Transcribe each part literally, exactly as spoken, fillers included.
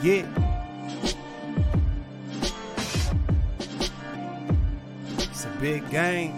Yeah. It's a big game.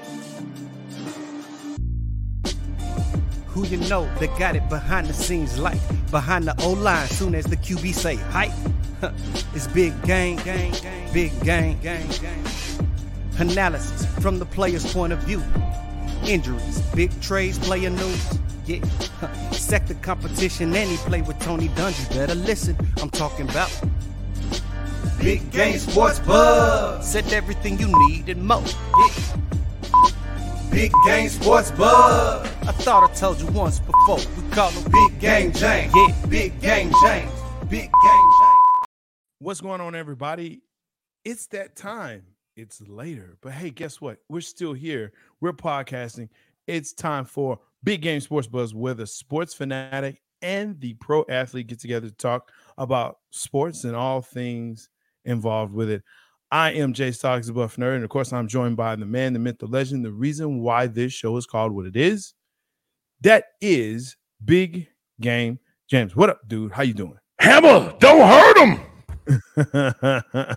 Who you know that got it behind the scenes like behind the O-line soon as the Q B say hype. It's big game, game, game, big game, game, game. Analysis from the player's point of view. Injuries, big trades, player news. Yeah. Sector competition, and he play with Tony Dungy. Better listen, I'm talking about Big Game Sports Buzz. Said everything you need and more. Yeah. Big Game Sports Buzz. I thought I told you once before. We call him Big Game James. Yeah, Big Game James. Big Game James. What's going on, everybody? It's that time. It's later. But hey, guess what? We're still here. We're podcasting. It's time for Big Game Sports Buzz, where the sports fanatic and the pro athlete get together to talk about sports and all things involved with it. I am Jay Stocks, the Buff Nerd, and of course, I'm joined by the man, the myth, the legend, the reason why this show is called what it is. That is Big Game James. What up, dude? How you doing? Hammer, don't hurt him.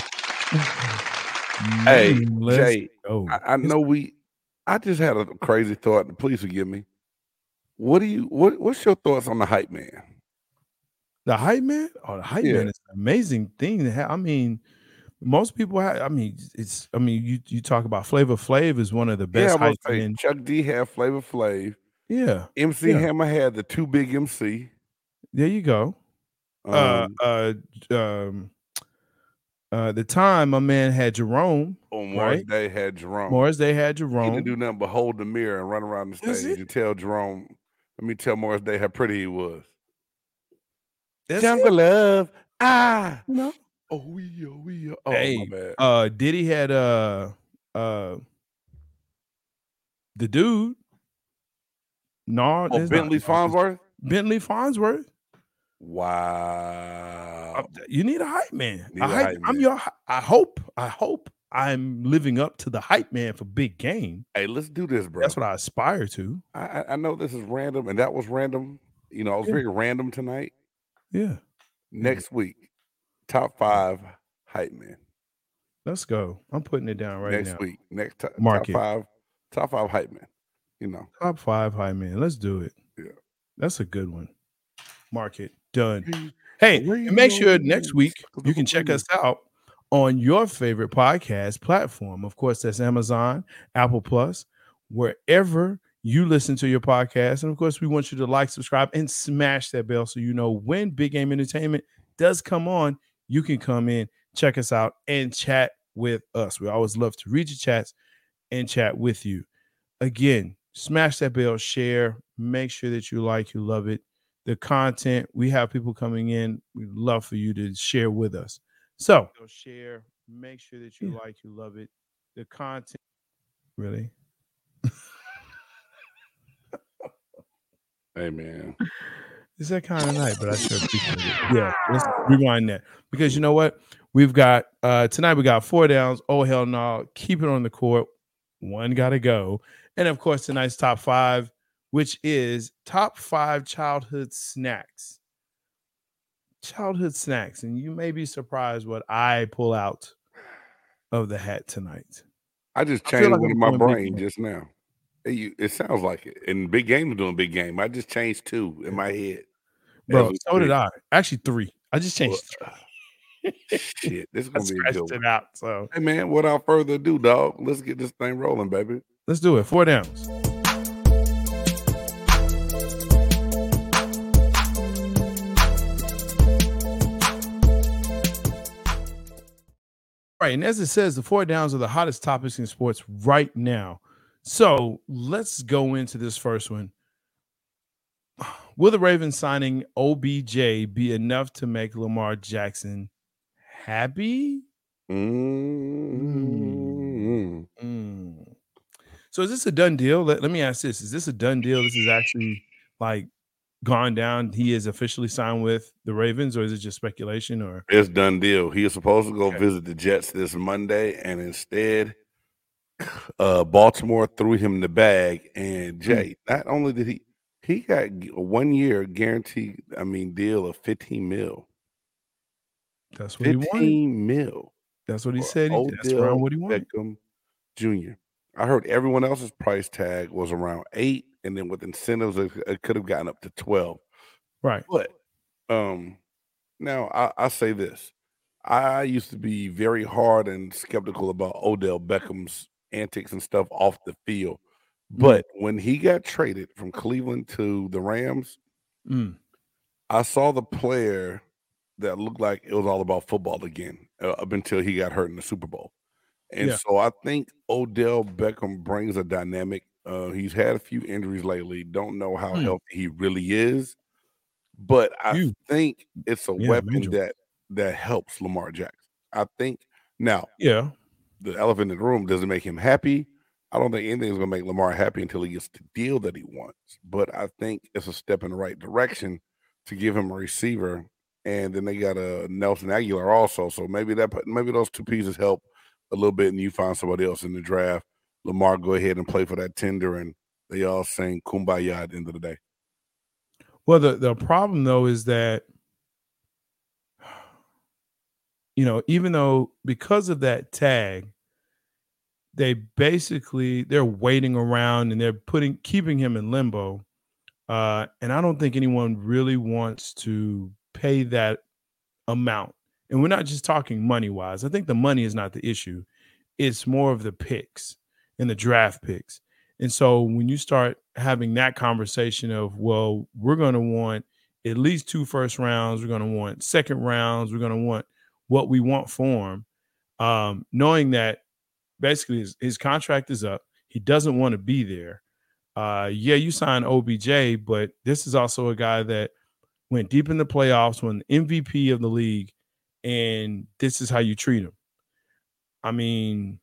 Hey, Let's Jay, go. I, I know we. I just had a crazy thought. Please forgive me. What do you? What What's your thoughts on the hype man? The hype man? Oh, the hype Yeah. man is an amazing thing to have. I mean, most people have. I mean, it's. I mean, you you talk about Flavor Flav is one of the best yeah, I was hype gonna say, men. Chuck D had Flavor Flav. Yeah, M C Yeah. Hammer had the Too Big M C. there you go. Um, uh, uh, um, uh, the time my man had Jerome. on Morris right. Day had Jerome. Morris Day had He Jerome. didn't do nothing but hold the mirror and run around the That's stage it. and tell Jerome. Let me tell Morris Day how pretty he was. That's Jungle it. love. Ah. You know? Oh, we, oh, we, oh, Hey, my bad. Uh, Diddy had uh uh the dude. No, Oh, there's Bentley not- Farnsworth. Bentley Farnsworth. Wow. Uh, You need a hype man. Need A a hype- hype I'm man. your. I hope. I hope I'm living up to the hype man for Big Game. Hey, let's do this, bro. That's what I aspire to. I, I- I know this is random, and that was random. You know, it was Yeah. very random tonight. Yeah, Next week, top five hype men. let's go. I'm putting it down right Next now. week, next to, Mark top it. five, top five hype men. You know, Top five hype man. Let's do it. Yeah. That's a good one. Mark it. Done. Hey, and make sure next week you can check us out on your favorite podcast platform. Of course, that's Amazon, Apple Plus, wherever you listen to your podcast. And of course, we want you to like, subscribe, and smash that bell so you know when Big Game Entertainment does come on, you can come in, check us out, and chat with us. We always love to read your chats and chat with you. Again, smash that bell, share, make sure that you like, you love it. The content, we have people coming in. We'd love for you to share with us. So share, make sure that you like, you love it. The content, really. hey man, It's that kind of night, but I sure appreciate it. Yeah, let's rewind that. Because you know what? We've got uh tonight we got four downs. Oh hell no. Keep it on the court. One gotta go. And of course, tonight's top five, which is top five childhood snacks. Childhood snacks. And you may be surprised what I pull out of the hat tonight. I just I feel changed like one I'm in my going Big brain Game. just now. Hey, you, it sounds like it. And Big Game is doing Big Game. I just changed two in my head. Bro, As we so did speak. I. Actually, three. I just changed three. Shit, this is I gonna be a scratched good one. it out. So Hey man, without further ado, dog, let's get this thing rolling, baby. let's do it. Four downs. All right, and as it says, the four downs are the hottest topics in sports right now. So let's go into this first one. Will the Ravens signing O B J be enough to make Lamar Jackson happy? Mm-hmm. Mm. So is this a done deal? Let, let me ask this. Is this a done deal? This is actually like gone down. He is officially signed with the Ravens, or is it just speculation? Or It's done deal. He was supposed to go Okay. visit the Jets this Monday, and instead, uh, Baltimore threw him the bag. And Jay, not only did he, he got a one year guaranteed, I mean, deal of fifteen mil. That's what he wanted. fifteen mil. That's what he said. He, that's Odell around what he wanted. Beckham Junior I heard everyone else's price tag was around eight, and then with incentives, it, it could have gotten up to twelve. Right. But um, now I, I say this: I used to be very hard and skeptical about Odell Beckham's antics and stuff off the field. But mm. when he got traded from Cleveland to the Rams, mm. I saw the player that looked like it was all about football again, uh, up until he got hurt in the Super Bowl. And yeah. so I think Odell Beckham brings a dynamic. Uh, he's had a few injuries lately. Don't know how mm. healthy he really is, but I you. think it's a yeah, weapon major. that that helps Lamar Jackson. I think now, yeah, the elephant in the room doesn't make him happy. I don't think anything's going to make Lamar happy until he gets the deal that he wants. But I think it's a step in the right direction to give him a receiver. And then they got a Nelson Aguilar also. So maybe that maybe those two pieces help a little bit, and you find somebody else in the draft. Lamar go ahead and play for that tender, and they all sing Kumbaya at the end of the day. Well, the, the problem, though, is that, you know, even though because of that tag, they basically, they're waiting around and they're putting, keeping him in limbo. Uh, and I don't think anyone really wants to pay that amount. And we're not just talking money-wise. I think the money is not the issue. It's more of the picks and the draft picks. And so when you start having that conversation of, well, we're going to want at least two first rounds, we're going to want second rounds, we're going to want what we want for him, um, knowing that basically his, his contract is up. He doesn't want to be there. Uh, yeah, you sign O B J, but this is also a guy that went deep in the playoffs, won the M V P of the league, and this is how you treat him. I mean,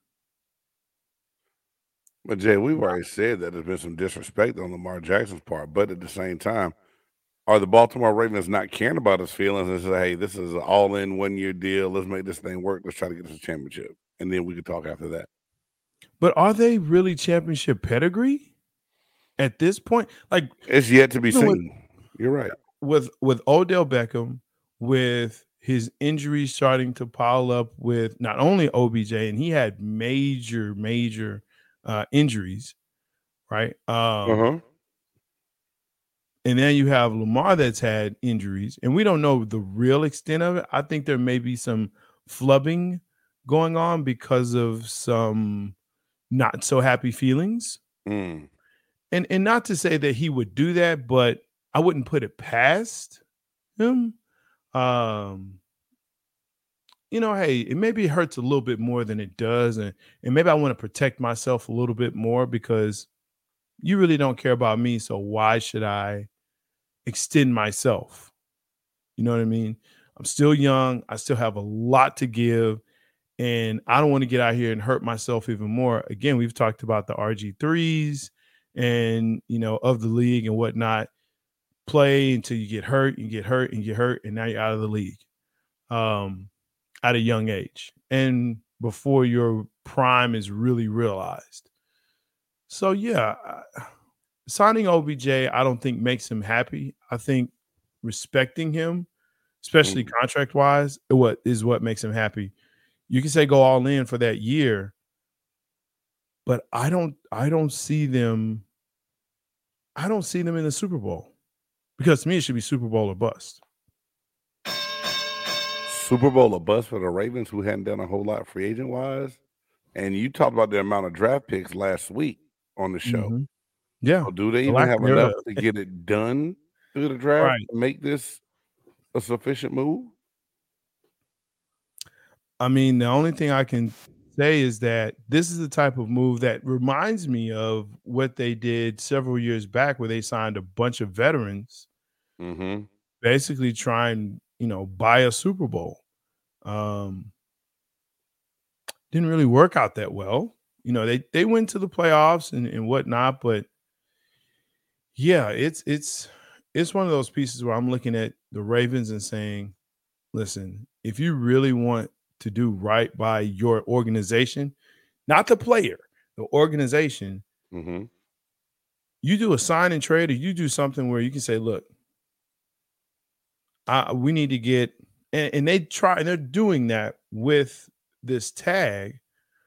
but Jay, we've already said that there's been some disrespect on Lamar Jackson's part, but at the same time, are the Baltimore Ravens not caring about his feelings and say, hey, this is an all-in one-year deal. Let's make this thing work. Let's try to get us a championship, and then we can talk after that. But are they really championship pedigree at this point? Like, it's yet to be seen. With, You're right. With with Odell Beckham, with his injuries starting to pile up with not only O B J, and he had major, major uh, injuries, right? Um, uh-huh. And then you have Lamar that's had injuries, and we don't know the real extent of it. I think there may be some flubbing going on because of some not so happy feelings. Mm. And and not to say that he would do that, but I wouldn't put it past him. Um, you know, hey, it maybe hurts a little bit more than it does. And, and maybe I want to protect myself a little bit more because you really don't care about me. So why should I extend myself? You know what I mean? I'm still young. I still have a lot to give. And I don't want to get out here and hurt myself even more. Again, we've talked about the R G threes and, you know, of the league and whatnot. Play until you get hurt and get hurt and get hurt. And now you're out of the league um, at a young age and before your prime is really realized. So, yeah, signing O B J, I don't think makes him happy. I think respecting him, especially mm. contract wise, what is what makes him happy. You can say go all in for that year, but I don't I don't see them. I don't see them in the Super Bowl because to me it should be Super Bowl or bust. Super Bowl or bust for the Ravens, who hadn't done a whole lot free agent wise. And you talked about the amount of draft picks last week on the show. Mm-hmm. Yeah. So do they even have enough to get it done through the draft right. to make this a sufficient move? I mean, the only thing I can say is that this is the type of move that reminds me of what they did several years back where they signed a bunch of veterans, mm-hmm. basically trying, you know, buy a Super Bowl. Um, didn't really work out that well. You know, they, they went to the playoffs and, and whatnot, but yeah, it's, it's, it's one of those pieces where I'm looking at the Ravens and saying, listen, if you really want to do right by your organization, not the player, the organization, mm-hmm. you do a sign and trade or you do something where you can say, look, I, we need to get and, and they try and they're doing that with this tag,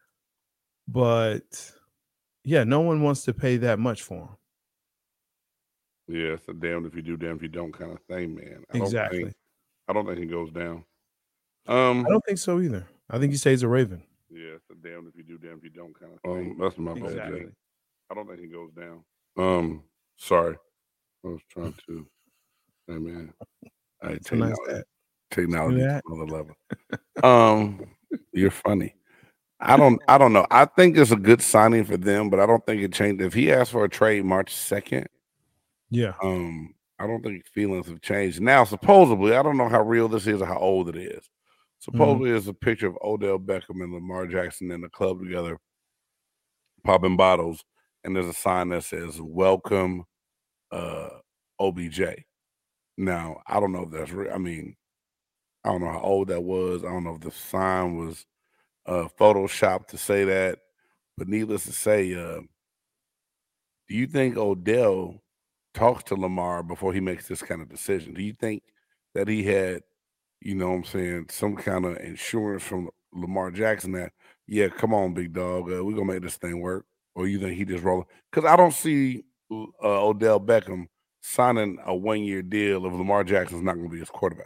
but yeah, no one wants to pay that much for him. Yeah, it's a damned if you do, damned if you don't kind of thing, man. I Exactly. Don't think, I don't think he goes down. Um, I don't think so either. I think he stays a Raven. Yeah, it's a damned if you do, damned if you don't kind of thing. Um, that's my Exactly. bad, Jay. I don't think he goes down. Um, sorry, I was trying to. Hey man, I It's a nice technology, hat. technology See to that? another level. Um, you're funny. I don't. I don't know. I think it's a good signing for them, but I don't think it changed. If he asked for a trade March second, Yeah. um, I don't think feelings have changed. Now, supposedly, I don't know how real this is or how old it is. Supposedly, there's a picture of Odell Beckham and Lamar Jackson in the club together, popping bottles, and there's a sign that says "Welcome, uh, O B J." Now, I don't know if that's real. I mean, I don't know how old that was. I don't know if the sign was uh, photoshopped to say that, but needless to say, uh, do you think Odell talks to Lamar before he makes this kind of decision? Do you think that he had, you know what I'm saying, some kind of insurance from Lamar Jackson that, yeah, come on, big dog, uh, we're going to make this thing work? Or you think he just rolling? Because I don't see uh, Odell Beckham signing a one-year deal if Lamar Jackson's not going to be his quarterback.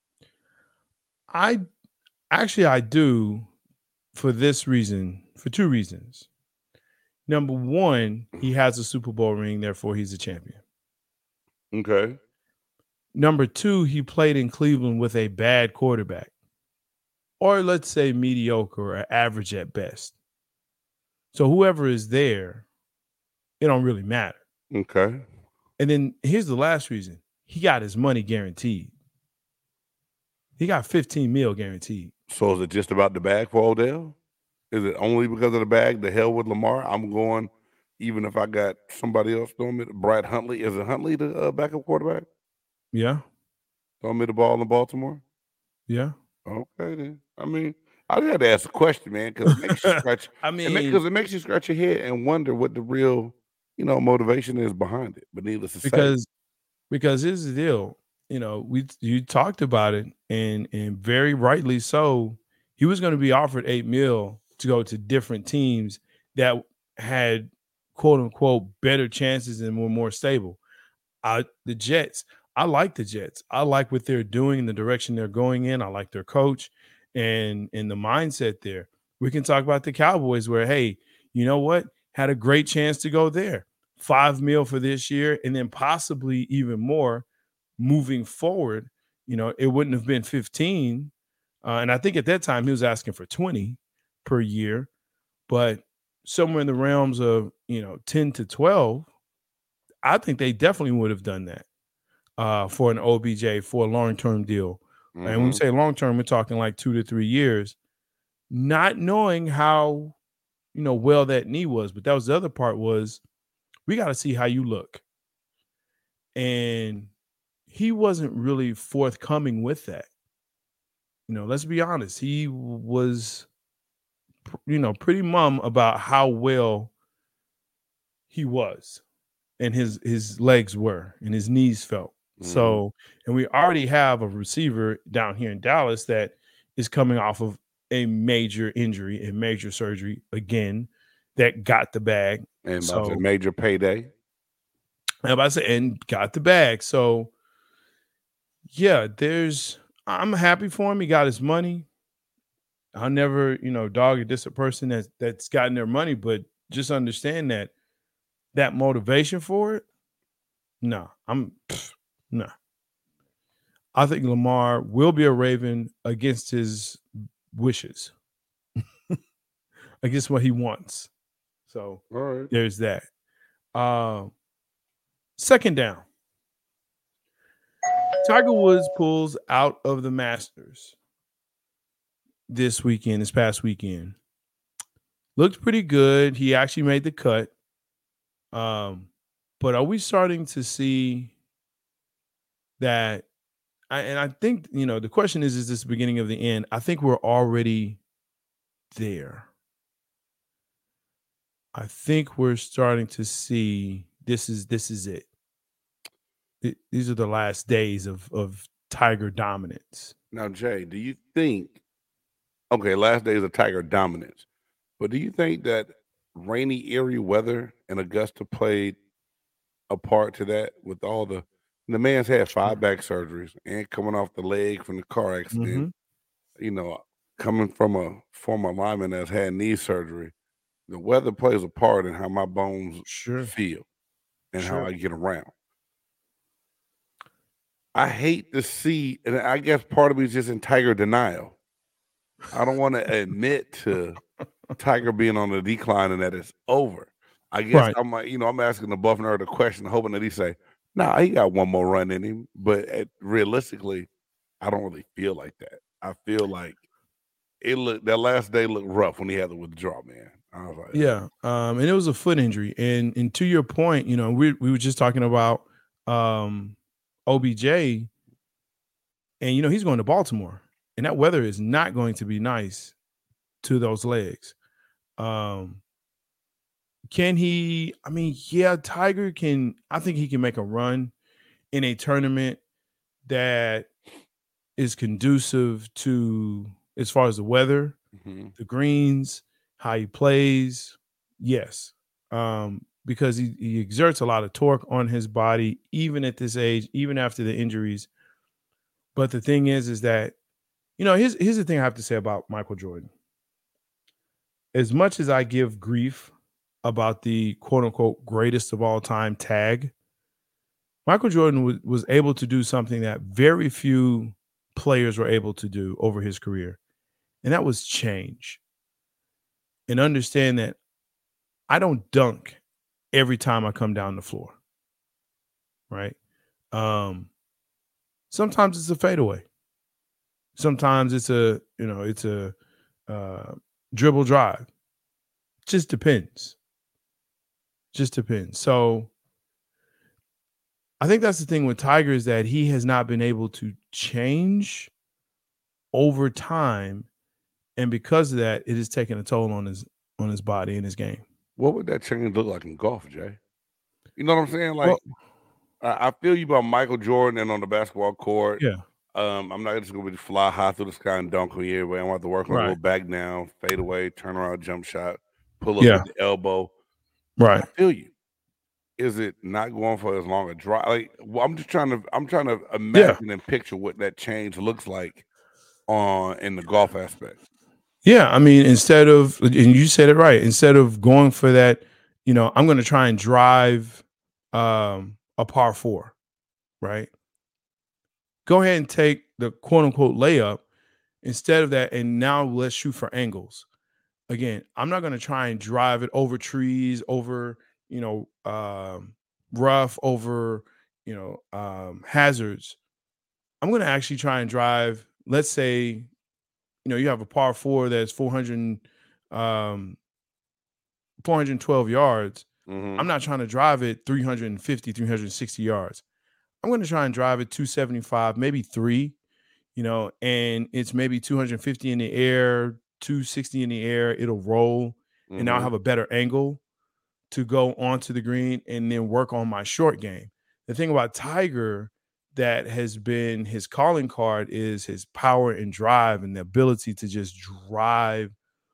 I actually I do for this reason, for two reasons. Number one, he has a Super Bowl ring, therefore he's a champion. Okay. Number two, he played in Cleveland with a bad quarterback, or let's say mediocre or average at best. So whoever is there, it don't really matter. Okay. And then here's the last reason. He got his money guaranteed. He got fifteen mil guaranteed. So is it just about the bag for Odell? Is it only because of the bag? The hell with Lamar. I'm going, even if I got somebody else throwing me. Brad Huntley. Is it Huntley the uh, backup quarterback? Yeah. Throwing me the ball in Baltimore? Yeah. Okay, then. I mean, I just had to ask a question, man, because it makes you scratch. I mean, because it, it makes you scratch your head and wonder what the real, you know, motivation is behind it. But needless to because say, because here's the deal. You know, we you talked about it, and and very rightly so. He was going to be offered eight mil to go to different teams that had quote unquote better chances and were more stable. Uh, the Jets, I like the Jets. I like what they're doing and the direction they're going in. I like their coach and and the mindset there. We can talk about the Cowboys where, hey, you know what? Had a great chance to go there. Five mil for this year, and then possibly even more moving forward. You know, it wouldn't have been fifteen. Uh, and I think at that time he was asking for twenty per year, but somewhere in the realms of, you know, ten to twelve, I think they definitely would have done that uh, for an O B J for a long-term deal. Mm-hmm. And when we say long-term, we're talking like two to three years, not knowing how, you know, well that knee was. But that was the other part was we got to see how you look. And he wasn't really forthcoming with that. You know, let's be honest. He was, you know, pretty mum about how well he was and his his legs were and his knees felt. Mm-hmm. So, and we already have a receiver down here in Dallas that is coming off of a major injury and major surgery again that got the bag. And so, about a major payday. I'm about to say, and got the bag. So, yeah, there's, I'm happy for him. He got his money. I'll never, you know, dog or diss a person that's, that's gotten their money, but just understand that that motivation for it, no, I'm, no. I think Lamar will be a Raven against his wishes, against what he wants. So all right. There's that. Uh, second down. Tiger Woods pulls out of the Masters this weekend, this past weekend. Looked pretty good. He actually made the cut. Um, but are we starting to see that? I, and I think, you know, the question is, is this the beginning of the end? I think we're already there. I think we're starting to see this is this is it. it these are the last days of, of Tiger dominance. Now, Jay, do you think? Okay, last days of Tiger dominance, but do you think that rainy, eerie weather in Augusta played a part to that? With all the the man's had five back surgeries and coming off the leg from the car accident. Mm-hmm. You know, coming from a former lineman that's had knee surgery, the weather plays a part in how my bones Sure. feel and how Sure. I get around. I hate to see, and I guess part of me is just in Tiger denial. I don't want to admit to Tiger being on the decline and that it's over. I guess Right. I'm like, you know, I'm asking the Buff Nerd a question, hoping that he say, "Nah, he got one more run in him." But uh, realistically, I don't really feel like that. I feel like it looked that last day looked rough when he had to withdraw, man. I was like, Yeah. Um, and it was a foot injury. And and to your point, you know, we we were just talking about um O B J, and you know, he's going to Baltimore. And that weather is not going to be nice to those legs. Um, can he? I mean, yeah, Tiger can. I think he can make a run in a tournament that is conducive to, as far as the weather, mm-hmm. the greens, how he plays. Yes, um, because he, he exerts a lot of torque on his body, even at this age, even after the injuries. But the thing is, is that, you know, here's here's the thing I have to say about Michael Jordan. As much as I give grief about the quote unquote greatest of all time tag, Michael Jordan was, was able to do something that very few players were able to do over his career. And that was change. And understand that I don't dunk every time I come down the floor. Right? Um, sometimes it's a fadeaway. Sometimes it's a, you know, it's a uh, dribble drive. Just depends. Just depends. So I think that's the thing with Tiger, is that he has not been able to change over time, and because of that, it has taken a toll on his on his body and his game. What would that change look like in golf, Jay? You know what I'm saying? Like, Well, I, I feel you about Michael Jordan and on the basketball court. yeah, Um, I'm not just gonna be fly high through the sky and dunk on you, but I'm gonna have to work on a right, little back down, fade away, turn around, jump shot, pull up yeah, at the elbow. right. I feel you. Is it not going for as long a drive? Like, well, I'm just trying to, I'm trying to Yeah, imagine and picture what that change looks like on in the golf aspect. yeah. I mean, instead of, and you said it right, instead of going for that, you know, I'm going to try and drive um, a par four, right? Go ahead and take the quote unquote layup instead of that, and now let's shoot for angles. Again, I'm not going to try and drive it over trees, over, you know, um, rough, over, you know, um, hazards. I'm going to actually try and drive, let's say, you know, you have a par four that's four hundred, um, four hundred twelve yards. Mm-hmm. I'm not trying to drive it three hundred fifty, three hundred sixty yards. I'm going to try and drive it two seventy-five, maybe three, you know, and it's maybe two hundred fifty in the air, two sixty in the air. It'll roll, Mm-hmm. and now I have a better angle to go onto the green and then work on my short game. The thing about Tiger that has been his calling card is his power and drive and the ability to just drive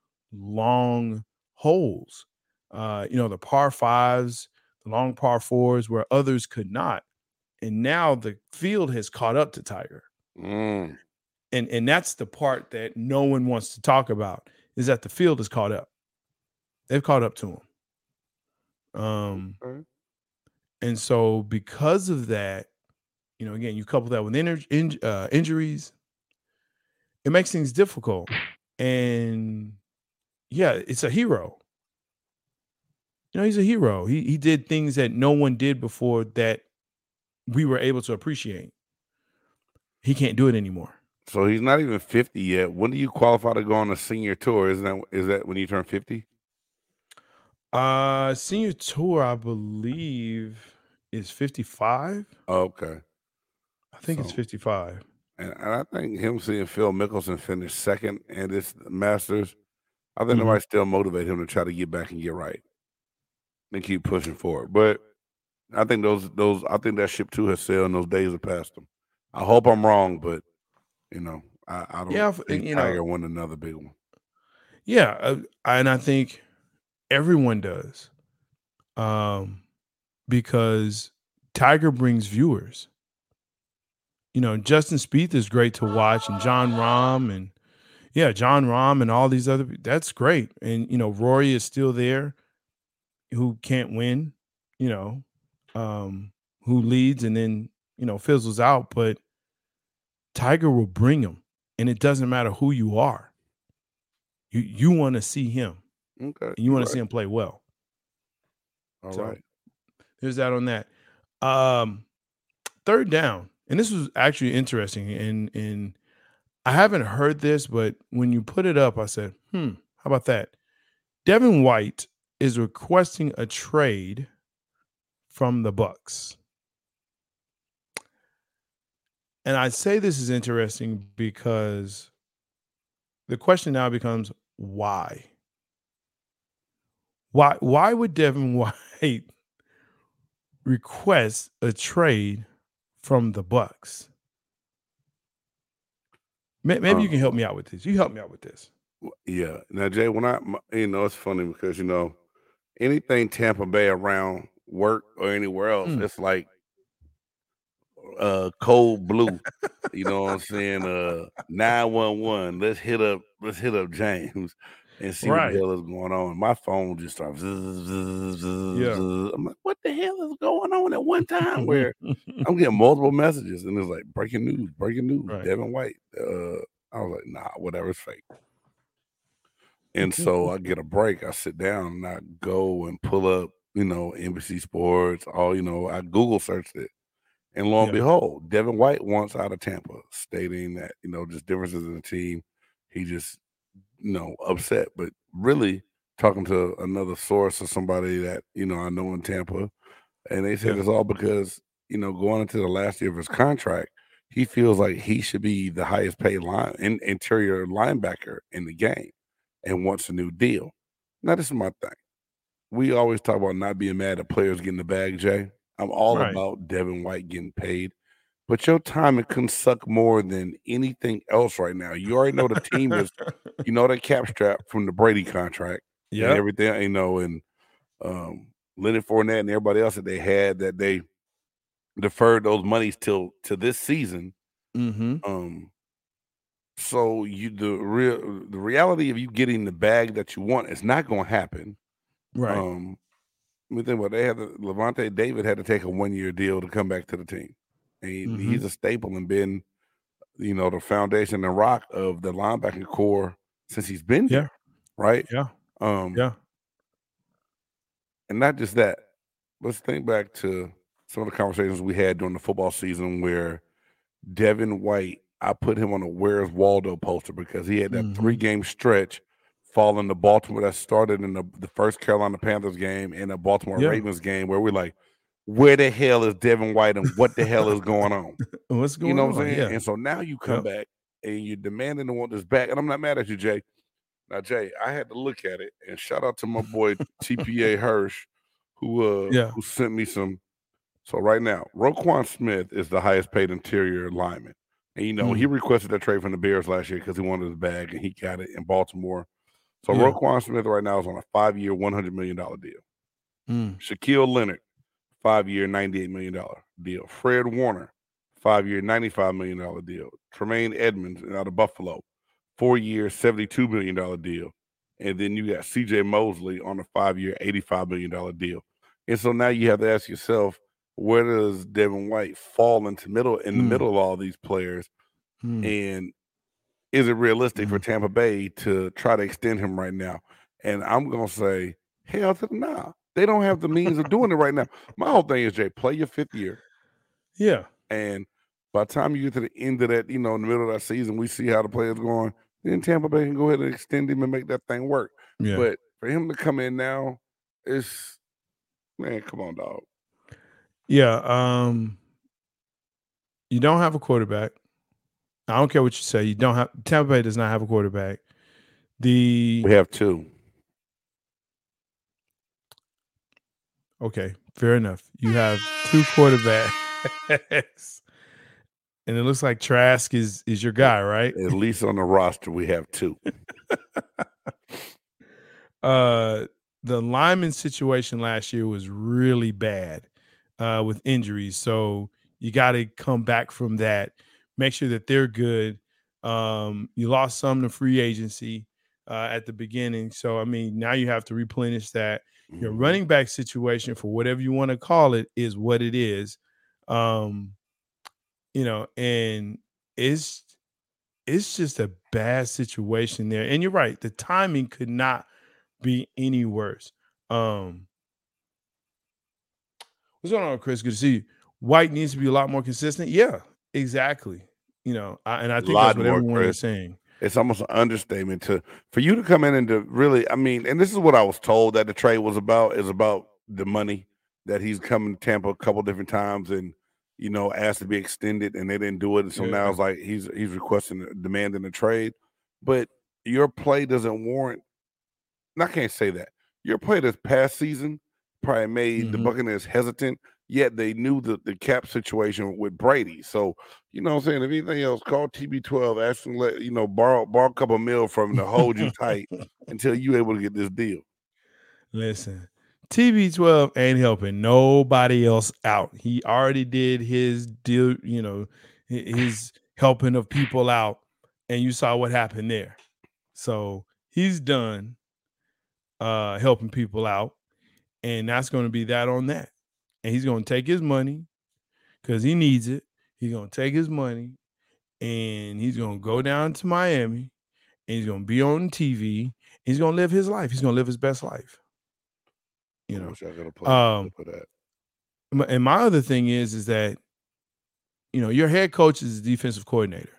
long holes. Uh, you know, the par fives, the long par fours where others could not. And now the field has caught up to Tiger. Mm. And and that's the part that no one wants to talk about, is that the field is caught up. They've caught up to him. Um, Okay. and so because of that, you know, again, you couple that with in, in, uh, injuries, it makes things difficult. And yeah, it's a hero. You know, he's a hero. He he did things that no one did before that we were able to appreciate. He can't do it anymore. So he's not even fifty yet. When do you qualify to go on a senior tour? Isn't that is that when you turn fifty? Uh, senior tour, I believe, is fifty-five. Oh, okay. I think it's So, fifty-five. and, and I think him seeing Phil Mickelson finish second in this Masters, I think Mhm. that might still motivate him to try to get back and get right and keep pushing forward. But I think those those I think that ship too has sailed and those days have passed him. I hope I'm wrong, but You know, I, I don't Yeah, think you Tiger know, won another big one. Yeah, uh, and I think everyone does, um, because Tiger brings viewers. You know, Justin Spieth is great to watch, and Jon Rahm, and yeah, Jon Rahm, and all these other. That's great, and you know, Rory is still there, who can't win. You know, um, who leads and then you know fizzles out, but Tiger will bring them, and it doesn't matter who you are. You you want to see him. Okay, You want right. to see him play well. All so right. there's that on that. Um, third down, and this was actually interesting. And and I haven't heard this, but when you put it up, I said, "Hmm, how about that?" Devin White is requesting a trade from the Bucks, and I say this is interesting because the question now becomes why. Why why would Devin White request a trade from the Bucks? Maybe you can help Uh, me out with this. You help me out with this. yeah. Now, Jay, when I, you know, it's funny because you know, anything Tampa Bay around work or anywhere else, Mm. it's like uh cold blue. You know what I'm saying? Uh nine one one. Let's hit up let's hit up James and see what the Right. hell is going on. My phone just starts zzz, zzz, zzz, Yeah. zzz. I'm like, what the hell is going on at one time where I'm getting multiple messages and it's like breaking news, breaking news, Right. Devin White. Uh I was like, nah, whatever, it's fake. And so I get a break, I sit down and I go and pull up, you know, N B C Sports, all you know, I Google searched it. And lo and Yeah. behold, Devin White wants out of Tampa, stating that, you know, just differences in the team. He just, you know, upset. But really talking to another source or somebody that, you know, I know in Tampa, and they said Yeah. it's all because, you know, going into the last year of his contract, he feels like he should be the highest paid line in, interior linebacker in the game and wants a new deal. Now, this is my thing. We always talk about not being mad at players getting the bag, Jay. I'm all Right. about Devin White getting paid. But your time it couldn't suck more than anything else right now. You already know the team is, you know, that cap strap from the Brady contract and Yeah. everything, you know, and um, Leonard Fournette and everybody else that they had that they deferred those monies till to this season. Mm-hmm. Um, so you the real the reality of you getting the bag that you want is not going to happen. Right. Um, let me think about it. They had the, Levante David had to take a one year deal to come back to the team, and he, Mhm. he's a staple and been, you know, the foundation and rock of the linebacking core since he's been Yeah. there, right? Yeah. Um, Yeah. and not just that. Let's think back to some of the conversations we had during the football season where Devin White, I put him on a Where's Waldo poster because he had that Mhm. three game stretch following the Baltimore that started in the, the first Carolina Panthers game and a Baltimore Yeah. Ravens game where we're like, where the hell is Devin White and what the hell is going on? What's going You know on? what I'm saying? Yeah. And so now you come Yep. back and you're demanding to want this back. And I'm not mad at you, Jay. Now, Jay, I had to look at it and shout out to my boy T P A Hirsch, who uh Yeah. who sent me some. So right now, Roquan Smith is the highest paid interior lineman. And you know, he Mm. requested that trade from the Bears last year because he wanted his bag and he got it in Baltimore. So Yeah. Roquan Smith right now is on a five-year, one hundred million dollars deal. Mm. Shaquille Leonard, five-year, ninety-eight million dollars deal. Fred Warner, five-year, ninety-five million dollars deal. Tremaine Edmonds out of Buffalo, four-year, seventy-two million dollars deal. And then you got C J Mosley on a five-year, eighty-five million dollars deal. And so now you have to ask yourself, where does Devin White fall into middle in the Mm. middle of all these players? Mm. And is it realistic for Mm. Tampa Bay to try to extend him right now? And I'm gonna say, hell to the nah. They don't have the means of doing it right now. My whole thing is, Jay, play your fifth year. Yeah. And by the time you get to the end of that, you know, in the middle of that season, we see how the players going. Then Tampa Bay can go ahead and extend him and make that thing work. Yeah. But for him to come in now, it's man, come on, dog. Yeah. Um. You don't have a quarterback. I don't care what you say. You don't have Tampa Bay does not have a quarterback. The We have two. Okay, fair enough. You have two quarterbacks. And it looks like Trask is is your guy, right? At least on the roster, we have two. uh, the lineman situation last year was really bad uh, with injuries. So you got to come back from that. Make sure that they're good. Um, you lost some to free agency uh, at the beginning. So, I mean, now you have to replenish that. Mm-hmm. Your running back situation, for whatever you want to call it, is what it is. Um, you know, and it's it's just a bad situation there. And you're right, the timing could not be any worse. Um, what's going on, Chris? Good to see you. White needs to be a lot more consistent. Yeah, exactly. You know, I, and I think that's what more, everyone Chris. is saying. It's almost an understatement to for you to come in and to really, I mean, and this is what I was told that the trade was about, is about the money that he's coming to Tampa a couple different times and, you know, asked to be extended and they didn't do it. And so yeah. now it's like he's he's requesting, demanding a trade. But your play doesn't warrant, and I can't say that. Your play this past season probably made mm-hmm. the Buccaneers hesitant, yet they knew the, the cap situation with Brady. So, you know what I'm saying? If anything else, call T B twelve, ask them, let, you know, borrow, borrow a couple mil from him to hold you tight until you able to get this deal. Listen. T B twelve ain't helping nobody else out. He already did his deal, you know, his helping of people out, and you saw what happened there. So he's done uh, helping people out, and that's going to be that on that. And he's going to take his money because he needs it. He's going to take his money, and he's going to go down to Miami, and he's going to be on T V. He's going to live his life. He's going to live his best life. You know, I gotta play um, for that. And my other thing is, is that, you know, your head coach is the defensive coordinator.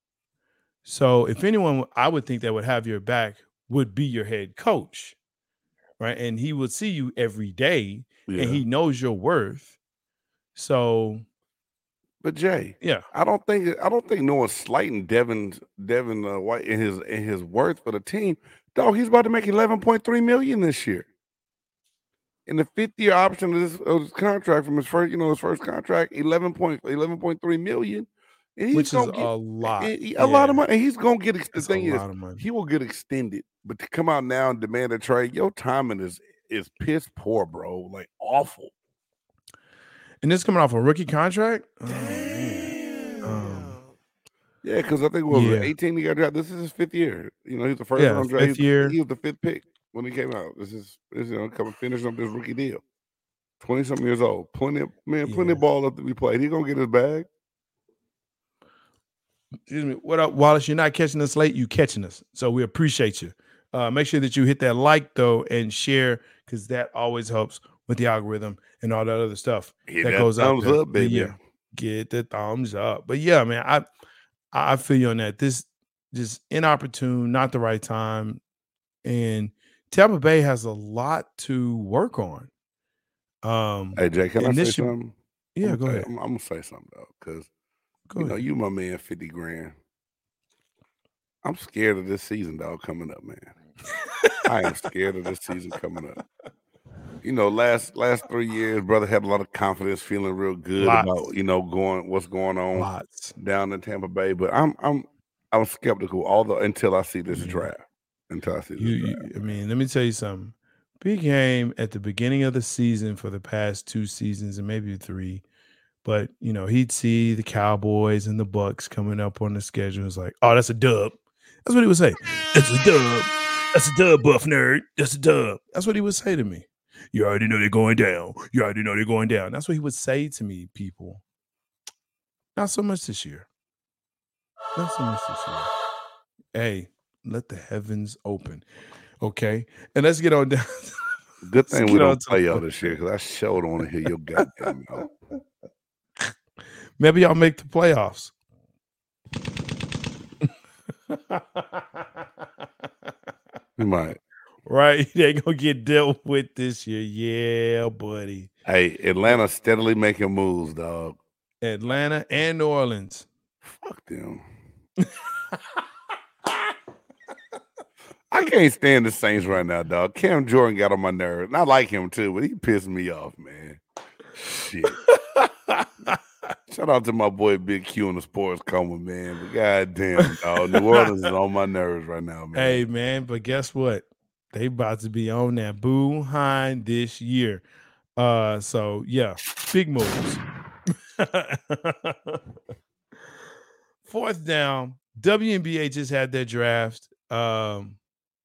So if anyone, I would think that would have your back would be your head coach, right? And he would see you every day, yeah. and he knows your worth. So, but Jay, yeah, I don't think I don't think no one's slighting Devin Devin uh, White in his in his worth for the team. Dog, he's about to make eleven point three million this year. In the fifth year option of this, of this contract from his first, you know, his first contract, eleven point eleven point three million, and he's which is get, a lot, a, a yeah. lot of money. And he's gonna get the That's thing is, he will get extended, but to come out now and demand a trade, your timing is is piss poor, bro, like awful. And this coming off a rookie contract, oh, man. Um, yeah, because I think it was yeah. eighteen he got drafted. This is his fifth year. You know, he's the first yeah, round draft. Fifth year. He was the fifth pick when he came out. This is, this is you know, coming finishing up this rookie deal. twenty something years old. Plenty of man, plenty yeah. of ball up to be played. He gonna get his bag. Excuse me. What up, Wallace? You're not catching us late, you catching us. So we appreciate you. Uh, make sure that you hit that like though and share, because that always helps with the algorithm and all that other stuff Hit that, that goes thumbs up, up, baby. Yeah, get the thumbs up. But yeah, man, I I feel you on that. This just inopportune, not the right time, and Tampa Bay has a lot to work on. Um, hey Jay, can I say should, something? Yeah, I'm go say, ahead. I'm, I'm gonna say something though, because you ahead. know you my man, fifty grand. I'm scared of this season, dog, coming up, man. I am scared of this season coming up. You know, last last three years, brother had a lot of confidence, feeling real good Lots. about you know going what's going on Lots. down in Tampa Bay. But I'm I'm I'm skeptical, although until I see this yeah. draft. Until I see this you, draft. You, I mean, let me tell you something. Big game at the beginning of the season for the past two seasons and maybe three. But, you know, he'd see the Cowboys and the Bucks coming up on the schedule. It's like, oh, that's a dub. That's what he would say. That's a dub. That's a dub, buff nerd. That's a dub. That's what he would say to me. You already know they're going down. You already know they're going down. That's what he would say to me, people. Not so much this year. Not so much this year. Hey, let the heavens open. Okay? And let's get on down. Good thing we don't play y'all this year, because I sure don't want to hear your goddamn mouth. Maybe y'all make the playoffs. We might. Right? They gonna get dealt with this year. Yeah, buddy. Hey, Atlanta steadily making moves, dog. Atlanta and New Orleans. Fuck them. I can't stand the Saints right now, dog. Cam Jordan got on my nerves. And I like him too, but he pissed me off, man. Shit. Shout out to my boy Big Q in the sports coma, man. But goddamn, dog, New Orleans is on my nerves right now, man. Hey, man, but guess what? They about to be on that boo hind this year. Uh, so yeah, big moves. Fourth down, W N B A just had their draft. Um,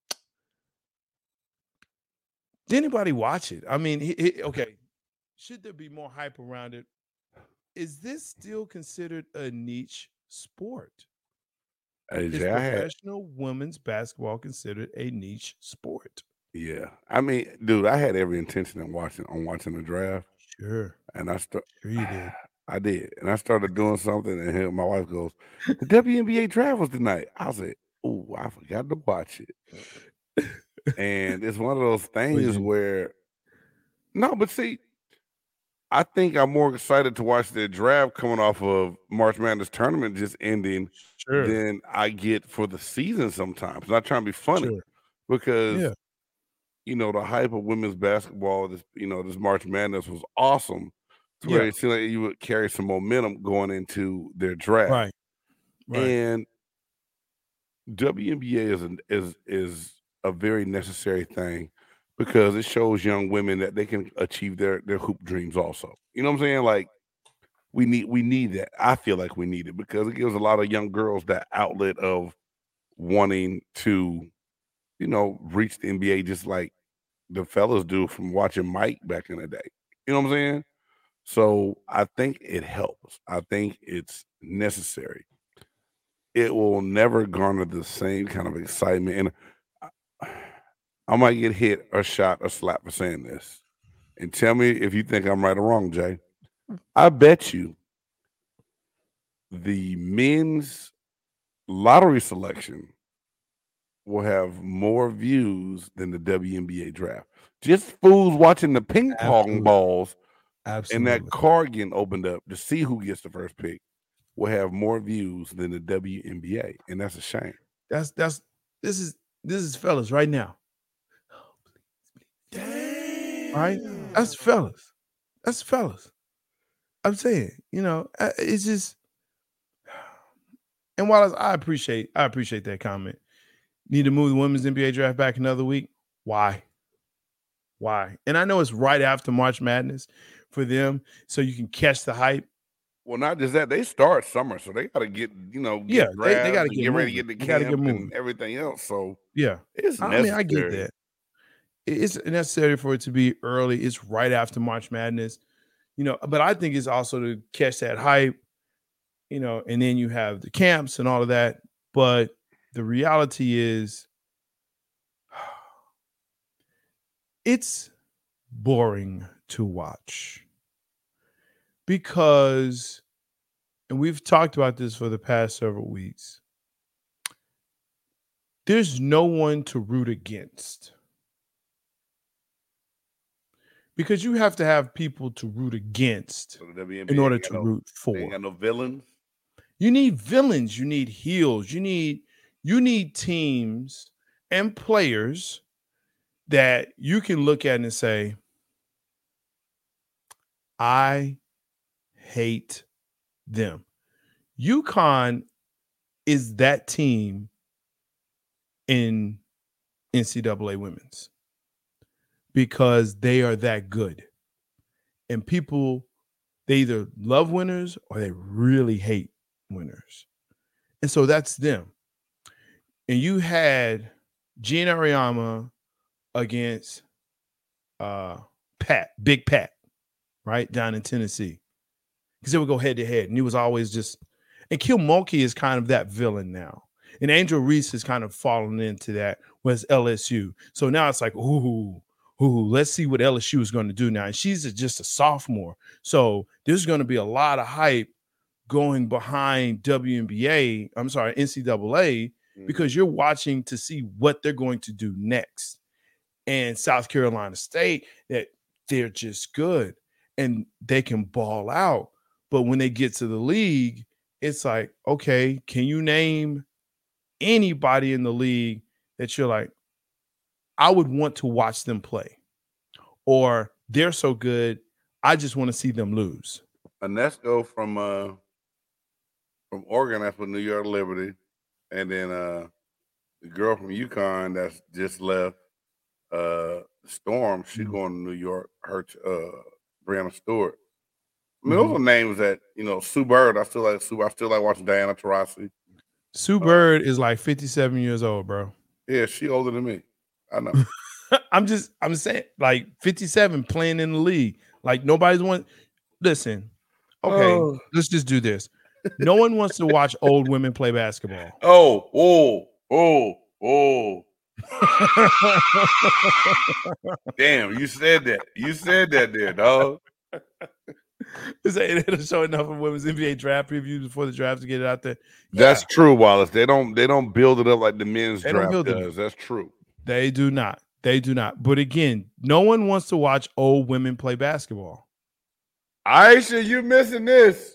did anybody watch it? I mean, he, he, okay, should there be more hype around it? Is this still considered a niche sport? Hey, Is Jay, I had, professional women's basketball considered a niche sport? yeah. I mean, dude, I had every intention of watching on watching the draft, Sure, and I start. sure you did. I did, and I started doing something, and here my wife goes, "The W N B A draft was tonight." I said, "Oh, I forgot to watch it." And it's one of those things you? where, no, but see, I think I'm more excited to watch the draft coming off of March Madness tournament just ending Sure, than I get for the season sometimes. I'm not trying to be funny sure. because Yeah, you know the hype of women's basketball, this you know this March Madness was awesome. To where yeah, it seemed like you would carry some momentum going into their draft, right, right. and W N B A is an, is is a very necessary thing because it shows young women that they can achieve their their hoop dreams also. You know what I'm saying? Like we need we need that. I feel like we need it because it gives a lot of young girls that outlet of wanting to, you know, reach the N B A just like the fellas do from watching Mike back in the day. You know what I'm saying? So I think it helps. I think it's necessary. It will never garner the same kind of excitement. And I, I might get hit or shot or slapped for saying this. And tell me if you think I'm right or wrong, Jay. I bet you the men's lottery selection will have more views than the W N B A draft. Just fools watching the ping pong Absolutely. balls Absolutely. and that card getting opened up to see who gets the first pick will have more views than the W N B A, and that's a shame. That's that's this is this is fellas right now. Damn. Right? That's fellas. That's fellas. I'm saying, you know, uh, it's just, and while I appreciate, I appreciate that comment. Need to move the women's N B A draft back another week. Why? Why? And I know it's right after March Madness for them, so you can catch the hype. Well, not just that, they start summer, so they got to get, you know, get Yeah, they, they got to drafts and get get ready to moving. get to They got to get camp moving. and everything else. So Yeah, it's I mean, necessary. I get that. It's necessary for it to be early. It's right after March Madness, you know. But I think it's also to catch that hype, you know. And then you have the camps and all of that. But the reality is, it's boring to watch because, and we've talked about this for the past several weeks, there's no one to root against. Because you have to have people to root against So the W N B A in order ain't to got no- root They ain't for. got no villains. You need villains, you need heels, you need you need teams and players that you can look at and say, I hate them. UConn is that team in N C double A women's because they are that good. And people, they either love winners or they really hate winners. And so that's them. And you had Gina Auriemma against uh, Pat, Big Pat, right, down in Tennessee. Because they would go head to head. And he was always just, and Kill Mulkey is kind of that villain now. And Angel Reese is kind of fallen into that with L S U. So now it's like, ooh, ooh, let's see what L S U is going to do now. And she's a, just a sophomore. So there's going to be a lot of hype going behind W N B A, I'm sorry, N C double A, because you're watching to see what they're going to do next. And South Carolina State, that they're just good and they can ball out. But when they get to the league, it's like, okay, can you name anybody in the league that you're like, I would want to watch them play? Or they're so good, I just want to see them lose. Inesco from uh from Oregon, that's with New York Liberty, and then uh the girl from UConn that's just left uh Storm, she Mhm. going to New York. Her uh Brianna Stewart. I mean, Mhm. those are names that you know. Sue Bird, I still like Sue. I still like watching Diana Taurasi. Sue Uh, Bird is like fifty-seven years old, bro. yeah, she older than me. I know. I'm just, I'm saying, like fifty-seven playing in the league. Like nobody's want. Listen, okay, Oh. let's just do this. No one wants to watch old women play basketball. Oh, oh, oh, oh. Damn, you said that. You said that there, dog. It'll show enough of women's N B A draft previews before the draft to get it out there. That's Yeah, true, Wallace. They don't they don't build it up like the men's they don't draft build it. does. That's true. They do not. They do not. But again, no one wants to watch old women play basketball. Aisha, you missing this.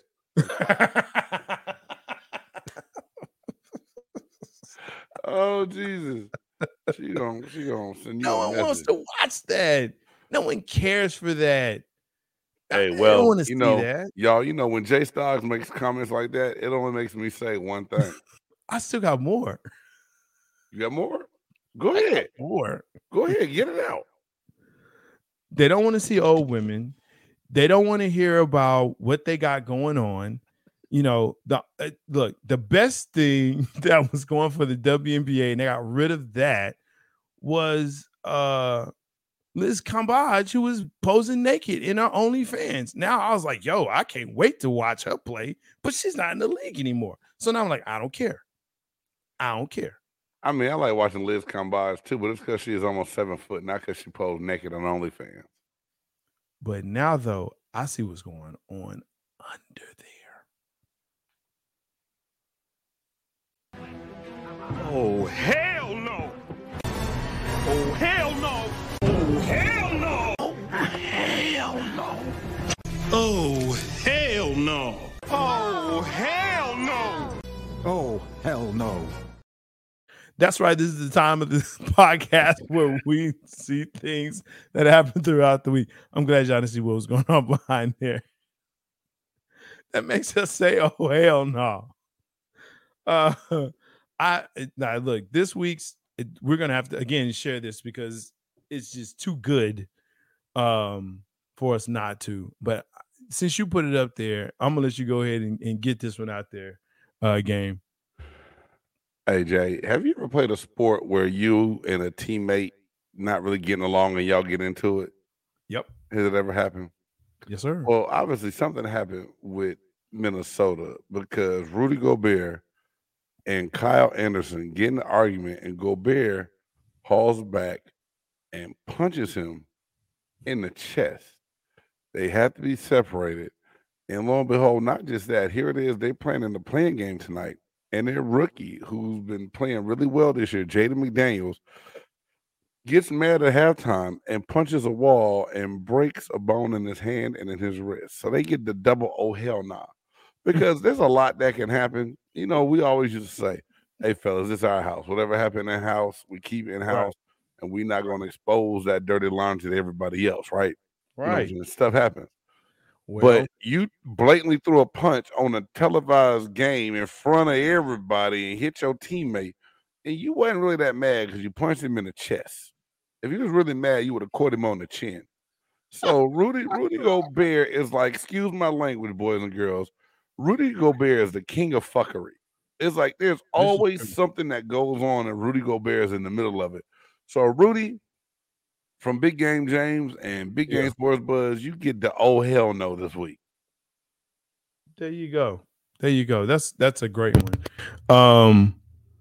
Oh Jesus. She gonna she gonna send you No a one message. wants to watch that. No one cares for that. Hey, I don't well, wanna you see know, that. y'all, you know, when Jay Stoggs makes comments like that, it only makes me say one thing. I still got more. You got more? Go I got ahead. more. Go ahead, get it out. They don't want to see old women. They don't want to hear about what they got going on. You know, the uh, look, the best thing that was going for the W N B A, and they got rid of that, was uh Liz Cambage, who was posing naked in her OnlyFans. Now I was like, yo, I can't wait to watch her play, but she's not in the league anymore. So now I'm like, I don't care. I don't care. I mean, I like watching Liz Cambage too, but it's because she is almost seven foot, not because she posed naked on OnlyFans. But now, though, I see what's going on under there. Oh, hell no. Oh, hell no. Oh, hell no. Oh, hell no. Oh, hell no. Oh, hell no. Oh, hell no. That's right. This is the time of this podcast where we see things that happen throughout the week. I'm glad y'all didn't see what was going on behind there. That makes us say, oh, hell no. Uh, I now look, this week's it, we're gonna have to again share this because it's just too good um for us not to. But since you put it up there, I'm gonna let you go ahead and, and get this one out there. Uh, game. Hey Jay, have you ever played a sport where you and a teammate not really getting along and y'all get into it? Yep. Has it ever happened? Yes, sir. Well, obviously something happened with Minnesota because Rudy Gobert and Kyle Anderson get in an argument, and Gobert hauls back and punches him in the chest. They have to be separated. And lo and behold, not just that, here it is, they're playing in the playing game tonight. And their rookie, who's been playing really well this year, Jaden McDaniels, gets mad at halftime and punches a wall and breaks a bone in his hand and in his wrist. So they get the double oh hell nah. Because there's a lot that can happen. You know, we always used to say, hey, fellas, this is our house. Whatever happened in house, we keep in house, right. And we're not going to expose that dirty laundry to everybody else, right? Right. You know, stuff happens. Well, but you blatantly threw a punch on a televised game in front of everybody and hit your teammate, and you wasn't really that mad because you punched him in the chest. If you was really mad, you would have caught him on the chin. So Rudy, Rudy Gobert is like, excuse my language, boys and girls, Rudy Gobert is the king of fuckery. It's like there's always something that goes on and Rudy Gobert is in the middle of it. So Rudy, from Big Game James and Big Game yeah. Sports Buzz, you get the oh hell no this week. There you go. There you go. That's that's a great one. Um,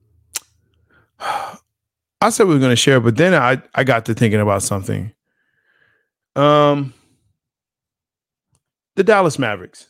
I said we were going to share, but then I I got to thinking about something. Um, the Dallas Mavericks.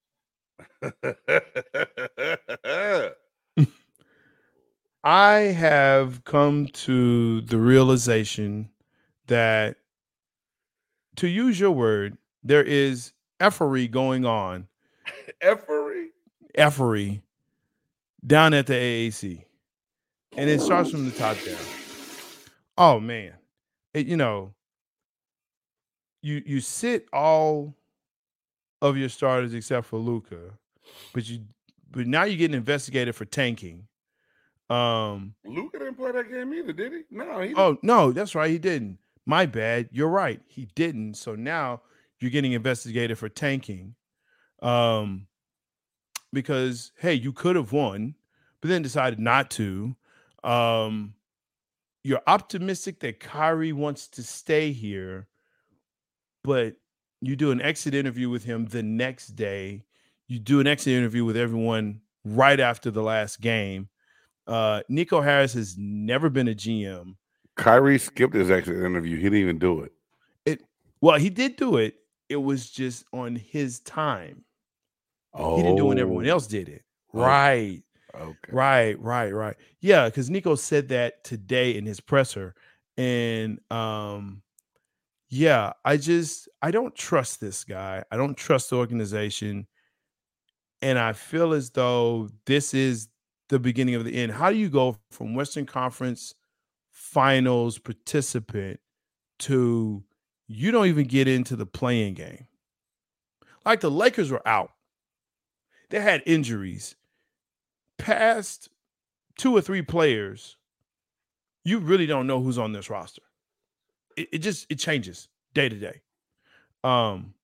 I have come to the realization that, to use your word, there is effery going on. Effery? Effery down at the A A C. And it starts from the top down. Oh, man. It, you know, you you sit all of your starters except for Luka, but you but now you're getting investigated for tanking. Um, Luka didn't play that game either, did he? No, he. Oh no, that's right, he didn't. My bad. You're right, he didn't. So now you're getting investigated for tanking, um, because hey, you could have won, but then decided not to. Um, you're optimistic that Kyrie wants to stay here, but you do an exit interview with him the next day. You do an exit interview with everyone right after the last game. Uh, Nico Harris has never been a G M. Kyrie skipped his exit interview. He didn't even do it. It well, he did do it. It was just on his time. Oh, He didn't do it when everyone else did it. Oh. Right. Okay. Right, right, right. Yeah, because Nico said that today in his presser. And um, yeah, I just I don't trust this guy. I don't trust the organization. And I feel as though this is the beginning of the end. How do you go from Western Conference Finals participant to you don't even get into the playing game? Like the Lakers were out. They had injuries. Past two or three players, you really don't know who's on this roster. It, it just it changes day to day. Um,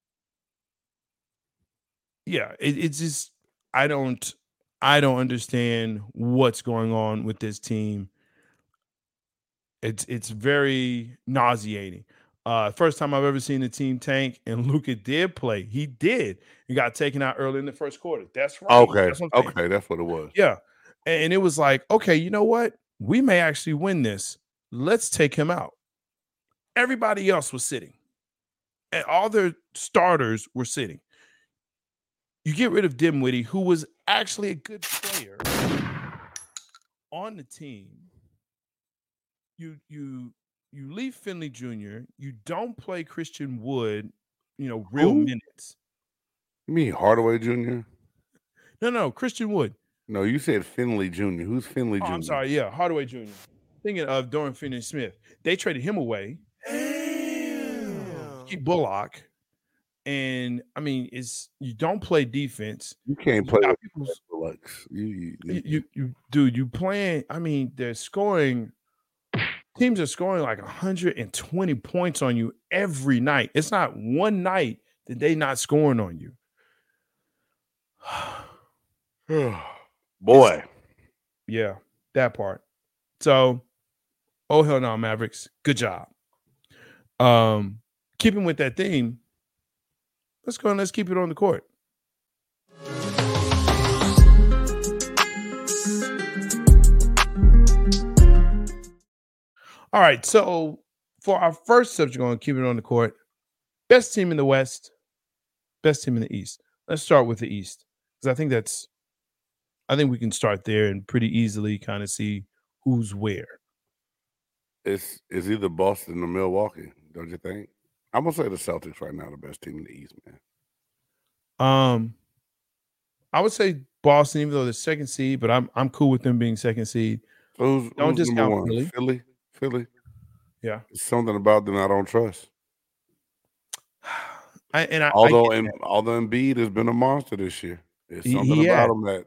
yeah, it, it's just I don't I don't understand what's going on with this team. It's it's very nauseating. Uh, first time I've ever seen the team tank, and Luka did play. He did. He got taken out early in the first quarter. That's right. Okay. That's what I'm saying. Okay. That's what it was. Yeah. And, and it was like, okay, you know what? We may actually win this. Let's take him out. Everybody else was sitting. And all their starters were sitting. You get rid of Dinwiddie, who was actually a good player on the team. You you you leave Finley Junior You don't play Christian Wood, you know, real Who? minutes. You mean Hardaway Junior? No, no, Christian Wood. No, you said Finley Junior Who's Finley Oh, Junior? I'm sorry. Yeah, Hardaway Junior Thinking of Dorian Finney-Smith. They traded him away. Keep Bullock. And I mean, it's you don't play defense. You can't You play got with people's- Lux. You, you, you, you, you, dude, you playing. I mean, they're scoring. Teams are scoring like one hundred twenty points on you every night. It's not one night that they not scoring on you. Boy. Yeah, that part. So, oh hell no, Mavericks. Good job. Um, keeping with that theme, let's go and let's keep it on the court. All right, so for our first subject on keep it on the court, best team in the West, best team in the East. Let's start with the East because I think that's, I think we can start there and pretty easily kind of see who's where. It's it's either Boston or Milwaukee, don't you think? I'm gonna say the Celtics right now, the best team in the East, man. Um, I would say Boston, even though they're second seed, but I'm I'm cool with them being second seed. So who's, Don't who's number discount one? Philly. Philly, Philly. Yeah, There's something about them I don't trust. I, and I Although I, and although Embiid has been a monster this year, there's He- something he about had. him that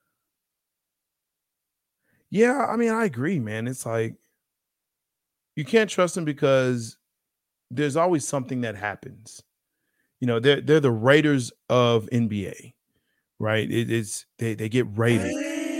yeah, I mean I agree, man. It's like you can't trust them because there's always something that happens. You know, they're they're the Raiders of N B A, right? It, it's they they get raided.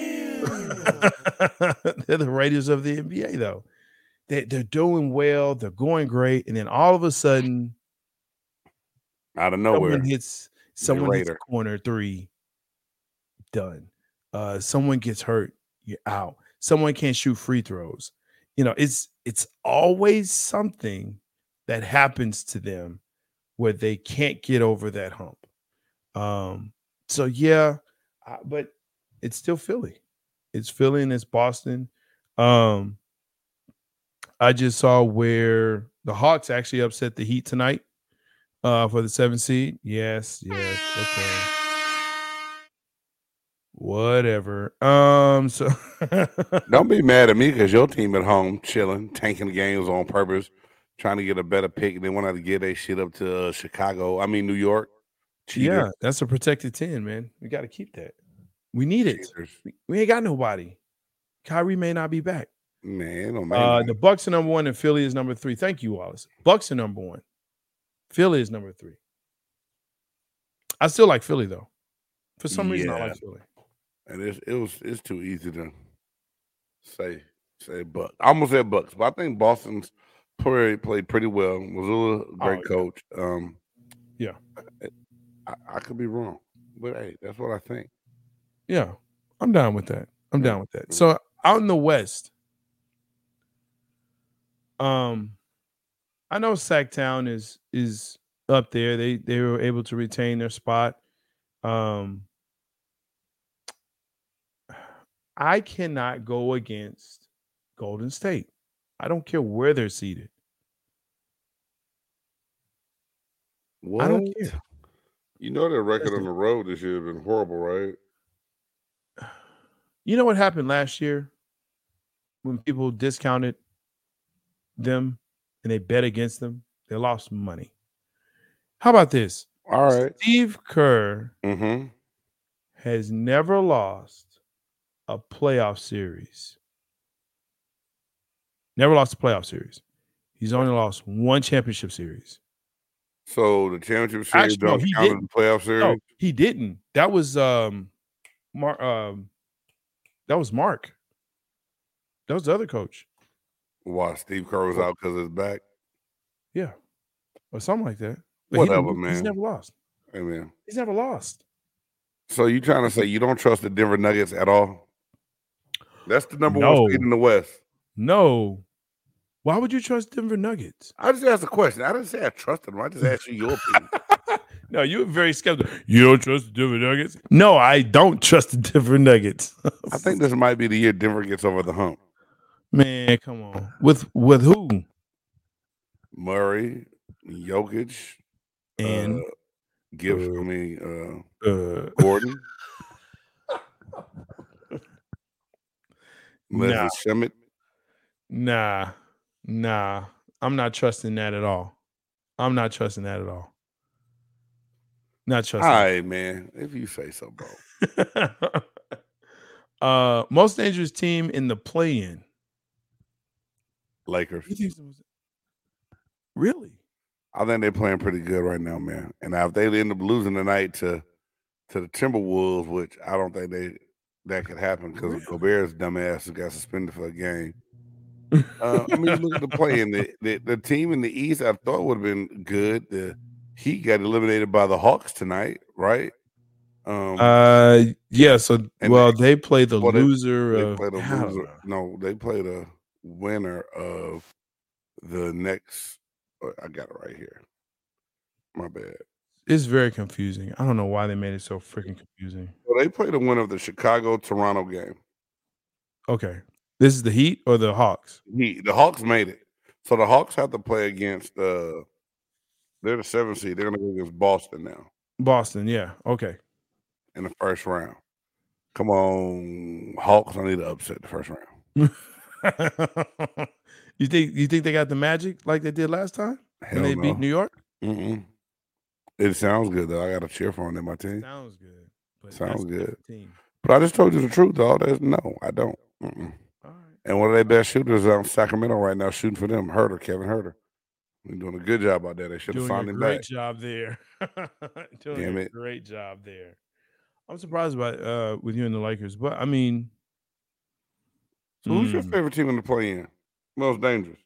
They're the Raiders of the N B A, though. They they're doing well, they're going great, and then all of a sudden, out of nowhere. someone hits someone hits a Raider. corner three. Done. Uh, someone gets hurt, you're out. Someone can't shoot free throws. You know, it's it's always something that happens to them where they can't get over that hump. Um, so yeah, uh, but it's still Philly. It's Philly and it's Boston. Um, I just saw where the Hawks actually upset the Heat tonight uh, for the seventh seed. Yes, yes, okay. Whatever. Um, so Don't be mad at me because your team at home chilling, tanking the games on purpose, trying to get a better pick. They wanted to get their shit up to uh, Chicago. I mean New York Cheater. Yeah, that's a protected ten, man. We got to keep that. We need it. Cheaters. We, we ain't got nobody. Kyrie may not be back. Man, no Uh, man. the Bucks are number one and Philly is number three. Thank you, Wallace. Bucks are number one. Philly is number three. I still like Philly though. For some reason, I Yeah. like Philly. And it's it was it's too easy to say say Bucks. I almost said Bucks, but I think Boston's play, played pretty well. Missoula, great Oh, yeah. coach. Um, Yeah. I, I could be wrong, but hey, that's what I think. Yeah, I'm down with that. I'm Yeah. down with that. So out in the West, um, I know Sacktown is is up there. They they were able to retain their spot. Um, I cannot go against Golden State. I don't care where they're seated. What? I don't care. You know their record Listen. on the road this year has been horrible, right? You know what happened last year when people discounted them and they bet against them? They lost money. How about this? All right. Steve Kerr Mm-hmm. has never lost a playoff series. Never lost a playoff series. He's only lost one championship series. So the championship series Actually, no, don't he count as didn't. the playoff series. No, he didn't. That was um, Mark. Um, that was Mark. That was the other coach. Why Steve Kerr was out because of his back? Yeah, or something like that. But Whatever, he didn't- He's man. never lost. Hey, man. He's never lost. So you trying to say you don't trust the Denver Nuggets at all? That's the number No. one seed in the West. No. Why would you trust Denver Nuggets? I just asked a question. I didn't say I trusted them. I just asked you your opinion. No, you were very skeptical. You don't trust the Denver Nuggets? No, I don't trust the Denver Nuggets. I think this might be the year Denver gets over the hump. Man, come on. With with who? Murray, Jokic, And uh, Gibbs. uh, I mean, uh, uh, Gordon, Leslie Nah. Schmidt. nah, nah. I'm not trusting that at all. I'm not trusting that at all. Not All trusting. right, man. If you say so, bro. uh, most dangerous team in the play-in. Lakers. Who thinks it was- Really? I think they're playing pretty good right now, man. And now if they end up losing tonight to to the Timberwolves, which I don't think they that could happen because Really? Gobert's dumbass has got suspended for a game. Uh, I mean, look at the play in the, the the team in the East. I thought would have been good. The Heat got eliminated by the Hawks tonight, right? Um, Uh, yeah. So, And well, they- they play the well, they- loser they of. played a I don't loser. know. No, they played a winner of the next. uh, I got it right here. My bad. It's very confusing. I don't know why they made it so freaking confusing. Well, they played a winner of the Chicago Toronto game. Okay, this is the Heat or the Hawks? He, the Hawks made it. So the Hawks have to play against uh they're the seventh seed. They're gonna go against Boston now Boston. Yeah. Okay. in the first round. Come on, Hawks. I need to upset the first round. you think you think they got the magic like they did last time Hell when they no. beat New York? Mm-mm. It sounds good though. I gotta cheer for them in my team. Sounds good. But Sounds that's a good. different Team. But I just told you the truth, dog. There's no, I don't. Mm-mm. All right. And one of their best shooters out in Sacramento right now shooting for them, Herter, Kevin Herter. They're doing a good job out there. They should have Doing signed a him great back. job there. Doing Damn a it. great job there. I'm surprised by uh with you and the Lakers, but I mean, So who's your mm, favorite team in the play in? Most dangerous.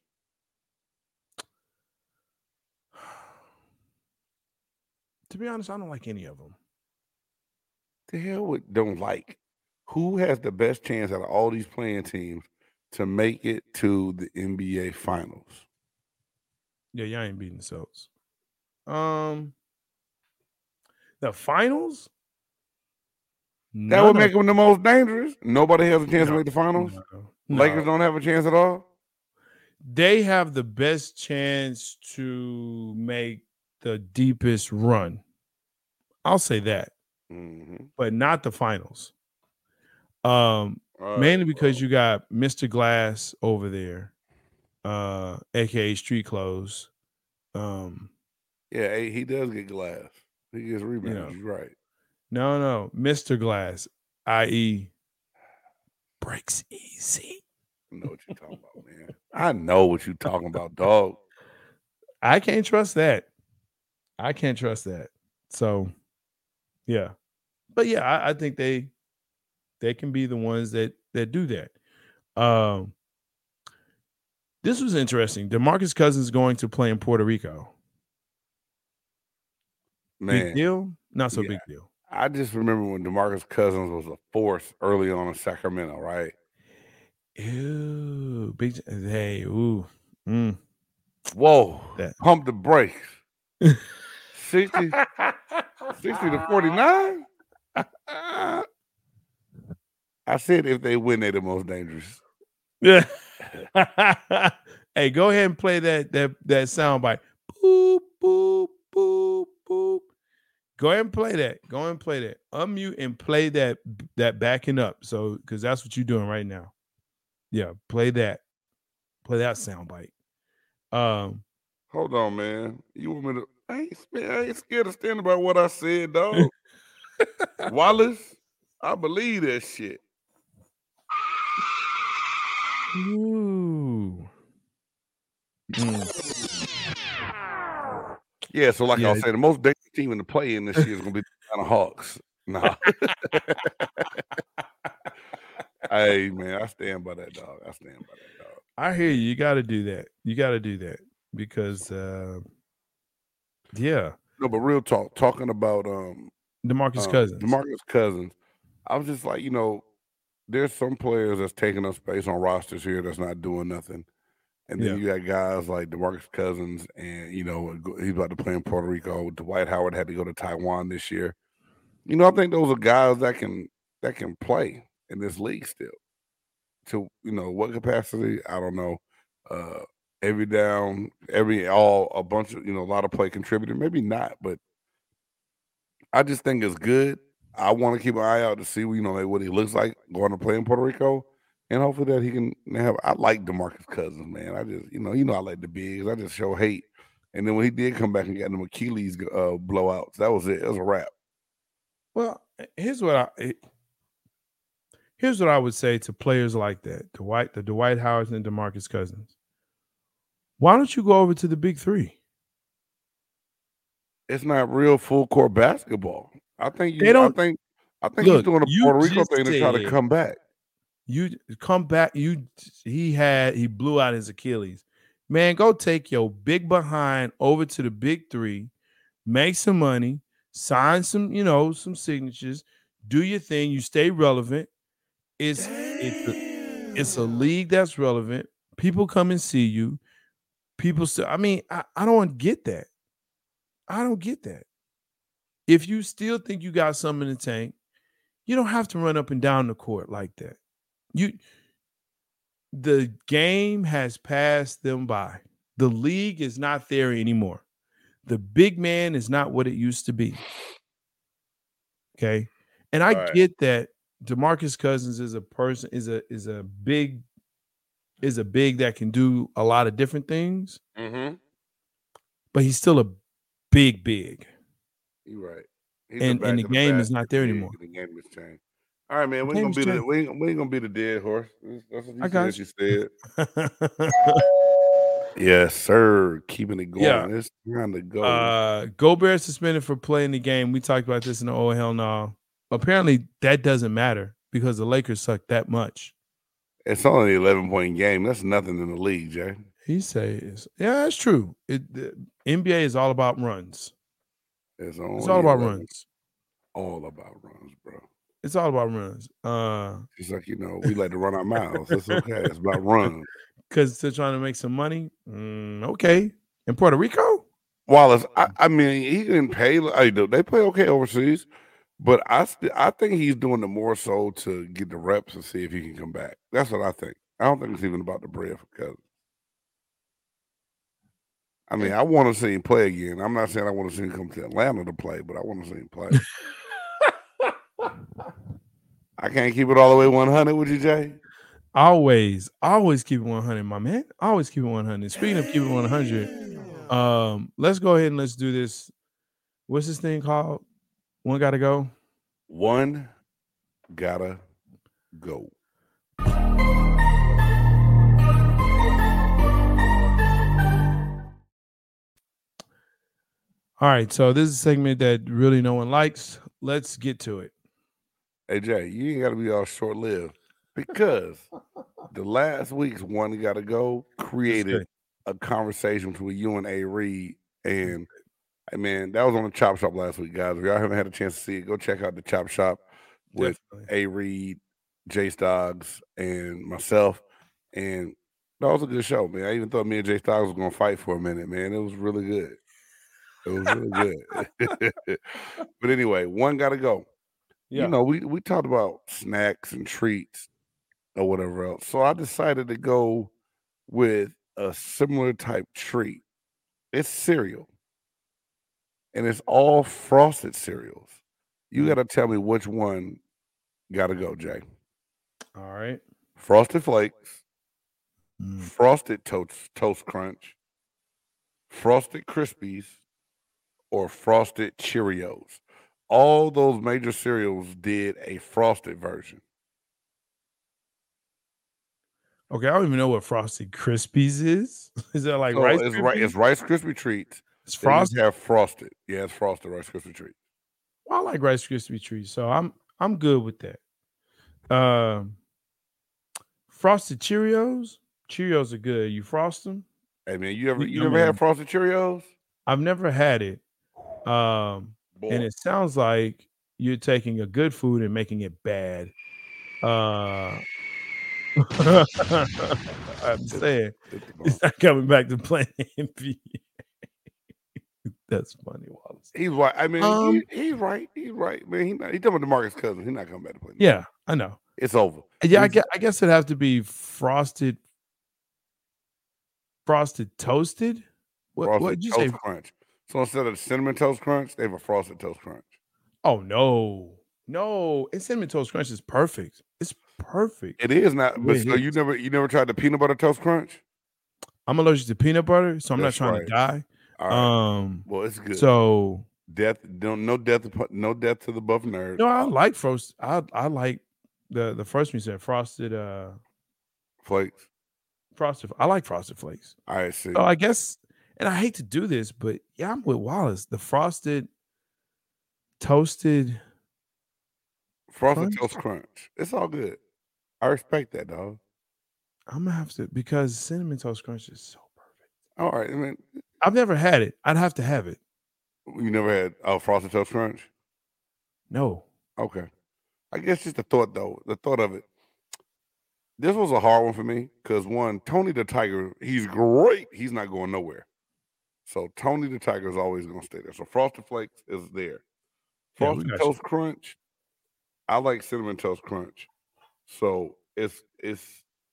to be honest, I don't like any of them. The hell with don't like. Who has the best chance out of all these playing teams to make it to the N B A finals? Yeah, y'all ain't beating the Celtics. Um, the finals. That None would of- make them the most dangerous. Nobody has a chance to No, make the finals. no, Lakers no. don't have a chance at all. They have the best chance to make the deepest run. I'll say that, Mhm. but not the finals. Um, All right, mainly because bro. you got Mister Glass over there, uh, aka Street Clothes. Um, Yeah, he he does get glass. He gets rebounds. You know. You're right. No, no, Mister Glass, that is, breaks easy. I know what you're talking about, man. I know what you're talking about, dog. I can't trust that. I can't trust that. So, yeah, but yeah, I, I think they they can be the ones that that do that. Um, this was interesting. DeMarcus Cousins going to play in Puerto Rico. Man, big deal? Not so yeah. big deal. I just remember when DeMarcus Cousins was a force early on in Sacramento, right? Ew, big. Hey, ooh, mm. Whoa! That. Pump the brakes. sixty, sixty to forty-nine. I said if they win, they're the most dangerous. Yeah. Hey, go ahead and play that that that sound bite. Boop boop boop boop. Go ahead and play that. Go ahead and play that. Unmute and play that that backing up. So, because that's what you're doing right now. Yeah, play that. Play that sound bite. Um, hold on, man. You want me to? I ain't, man, I ain't scared of standing by what I said, dog. Wallace, I believe that shit. Ooh. Mm. Yeah, so like Yeah. I was saying, the most dangerous team in the play in this year is going to be the Atlanta Hawks. Nah. Hey, man, I stand by that, dog. I stand by that, dog. I hear you. You got to do that. You got to do that because, uh, yeah. No, but real talk, talking about um, DeMarcus um, Cousins. DeMarcus Cousins, I was just like, you know, there's some players that's taking up space on rosters here that's not doing nothing. And then Yeah. you got guys like DeMarcus Cousins, and, you know, he's about to play in Puerto Rico. Dwight Howard had to go to Taiwan this year. You know, I think those are guys that can that can play in this league still. To, you know, what capacity, I don't know. Uh, every down, every all, a bunch of, you know, a lot of play contributor. Maybe not, but I just think it's good. I want to keep an eye out to see, you know, what he looks like going to play in Puerto Rico. And hopefully that he can have. I like DeMarcus Cousins, man. I just, you know, you know, I like the bigs. I just show hate. And then when he did come back and got them Achilles uh, blowouts, that was it. It was a wrap. Well, here's what I here's what I would say to players like that, Dwight, the Dwight Howards and DeMarcus Cousins. Why don't you go over to the Big Three? It's not real full court basketball. I think you. They don't, I think. I think look, he's doing a you Puerto Rico just thing to try to said- come back. You come back. You he had he blew out his Achilles. Man, go take your big behind over to the Big Three, make some money, sign some, you know, some signatures, do your thing. You stay relevant. It's it's a, it's a league that's relevant. People come and see you. People say, I mean, I, I don't get that. I don't get that. If you still think you got something in the tank, you don't have to run up and down the court like that. You, the game has passed them by. The league is not there anymore. The big man is not what it used to be. Okay. And I Right. get that DeMarcus Cousins is a person, is a is a big, is a big that can do a lot of different things, Mm-hmm. but he's still a big, big. You're right. He's And- back and the of game is basket not there big, anymore. and the game has changed. All right, man. We The ain't gonna game's be the changed. we ain't, we ain't gonna be the dead horse. That's what you I got said. You said. Yes, sir. Keeping it going. Yeah. It's trying to go. Uh, Gobert suspended for playing the game. We talked about this in the oh hell no. Apparently that doesn't matter because the Lakers suck that much. It's only an eleven point game. That's nothing in the league, Jay. He says, yeah, that's true. It the N B A is all about runs. It's, only It's all about eleven. runs. All about runs, bro. It's all about runs. Uh, It's like, you know, we like to run our mouths. It's okay. It's about runs. because they're trying to make some money. Mm, okay, in Puerto Rico. Wallace, I, I mean, he didn't pay. I do. They play okay overseas, but I st- I think he's doing it more so to get the reps and see if he can come back. That's what I think. I don't think it's even about the bread for Cousins. I mean, I want to see him play again. I'm not saying I want to see him come to Atlanta to play, but I want to see him play. I can't keep it all the way one hundred with you, Jay. Always, always keep it one hundred, my man. Always keep it one hundred. Speaking of keeping it one hundred, um, let's go ahead and let's do this. What's this thing called? One gotta go. One gotta go. All right, so this is a segment that really no one likes. Let's get to it. Hey Jay, you ain't gotta be all short lived because the last week's one gotta go created a conversation between you and A Reed. And I mean, that was on the Chop Shop last week, guys. If y'all haven't had a chance to see it, go check out the Chop Shop with A Reed, Jace Dogs, and myself. And that was a good show, man. I even thought me and Jace Dogs was gonna fight for a minute, man. It was really good. It was really good. But anyway, one gotta go. Yeah. You know, we, we talked about snacks and treats or whatever else. So I decided to go with a similar type treat. It's cereal. And it's all frosted cereals. You got to tell me which one got to go, Jay. All right. Frosted Flakes, mm. Frosted Toast, Toast Crunch, Frosted Krispies, or Frosted Cheerios. All those major cereals did a frosted version. Okay, I don't even know what Frosted Krispies is. Is that like so Rice it's, Krispies? It's Rice Krispie treats. It's frosted. Have frosted. Yeah, it's frosted Rice Krispie treats. Well, I like Rice Krispie treats, so I'm I'm good with that. Um, frosted Cheerios. Cheerios are good. You frost them? Hey man, you ever you, you ever had frosted Cheerios? I've never had it. Um, Boy. And it sounds like you're taking a good food and making it bad. Uh, I'm saying it's not coming back to playing M V A. That's funny, Wallace. He's right. I mean, um, he, he's right. He's right, man. He not, he's talking about DeMarcus Cousins. He's not coming back to play. Yeah, I know. It's over. Yeah, I guess, I guess it'd have to be frosted, frosted toasted. What what did you toast say? Crunch. So instead of cinnamon toast crunch, they have a frosted toast crunch. Oh no, no! And cinnamon toast crunch is perfect. It's perfect. It is not. But so you never, you never tried the peanut butter toast crunch? I'm allergic to peanut butter, so I'm That's not trying right. to die. All right. Um, well, it's good. So death, no, no death, no death to the buff nerd. No, I like frost. I I like the the first one you said frosted uh flakes. Frosted. I like frosted flakes. I see. So I guess. And I hate to do this, but yeah, I'm with Wallace. The frosted, toasted, frosted crunch? toast crunch. It's all good. I respect that, dog. I'm gonna have to because cinnamon toast crunch is so perfect. All right, I mean, I've never had it. I'd have to have it. You never had oh frosted toast crunch? No. Okay. I guess just the thought though, the thought of it. This was a hard one for me because one, Tony the Tiger, he's great. He's not going nowhere. So Tony the Tiger is always going to stay there. So Frosted Flakes is there. Frosted yeah, Toast you. Crunch. I like Cinnamon Toast Crunch. So it's it's.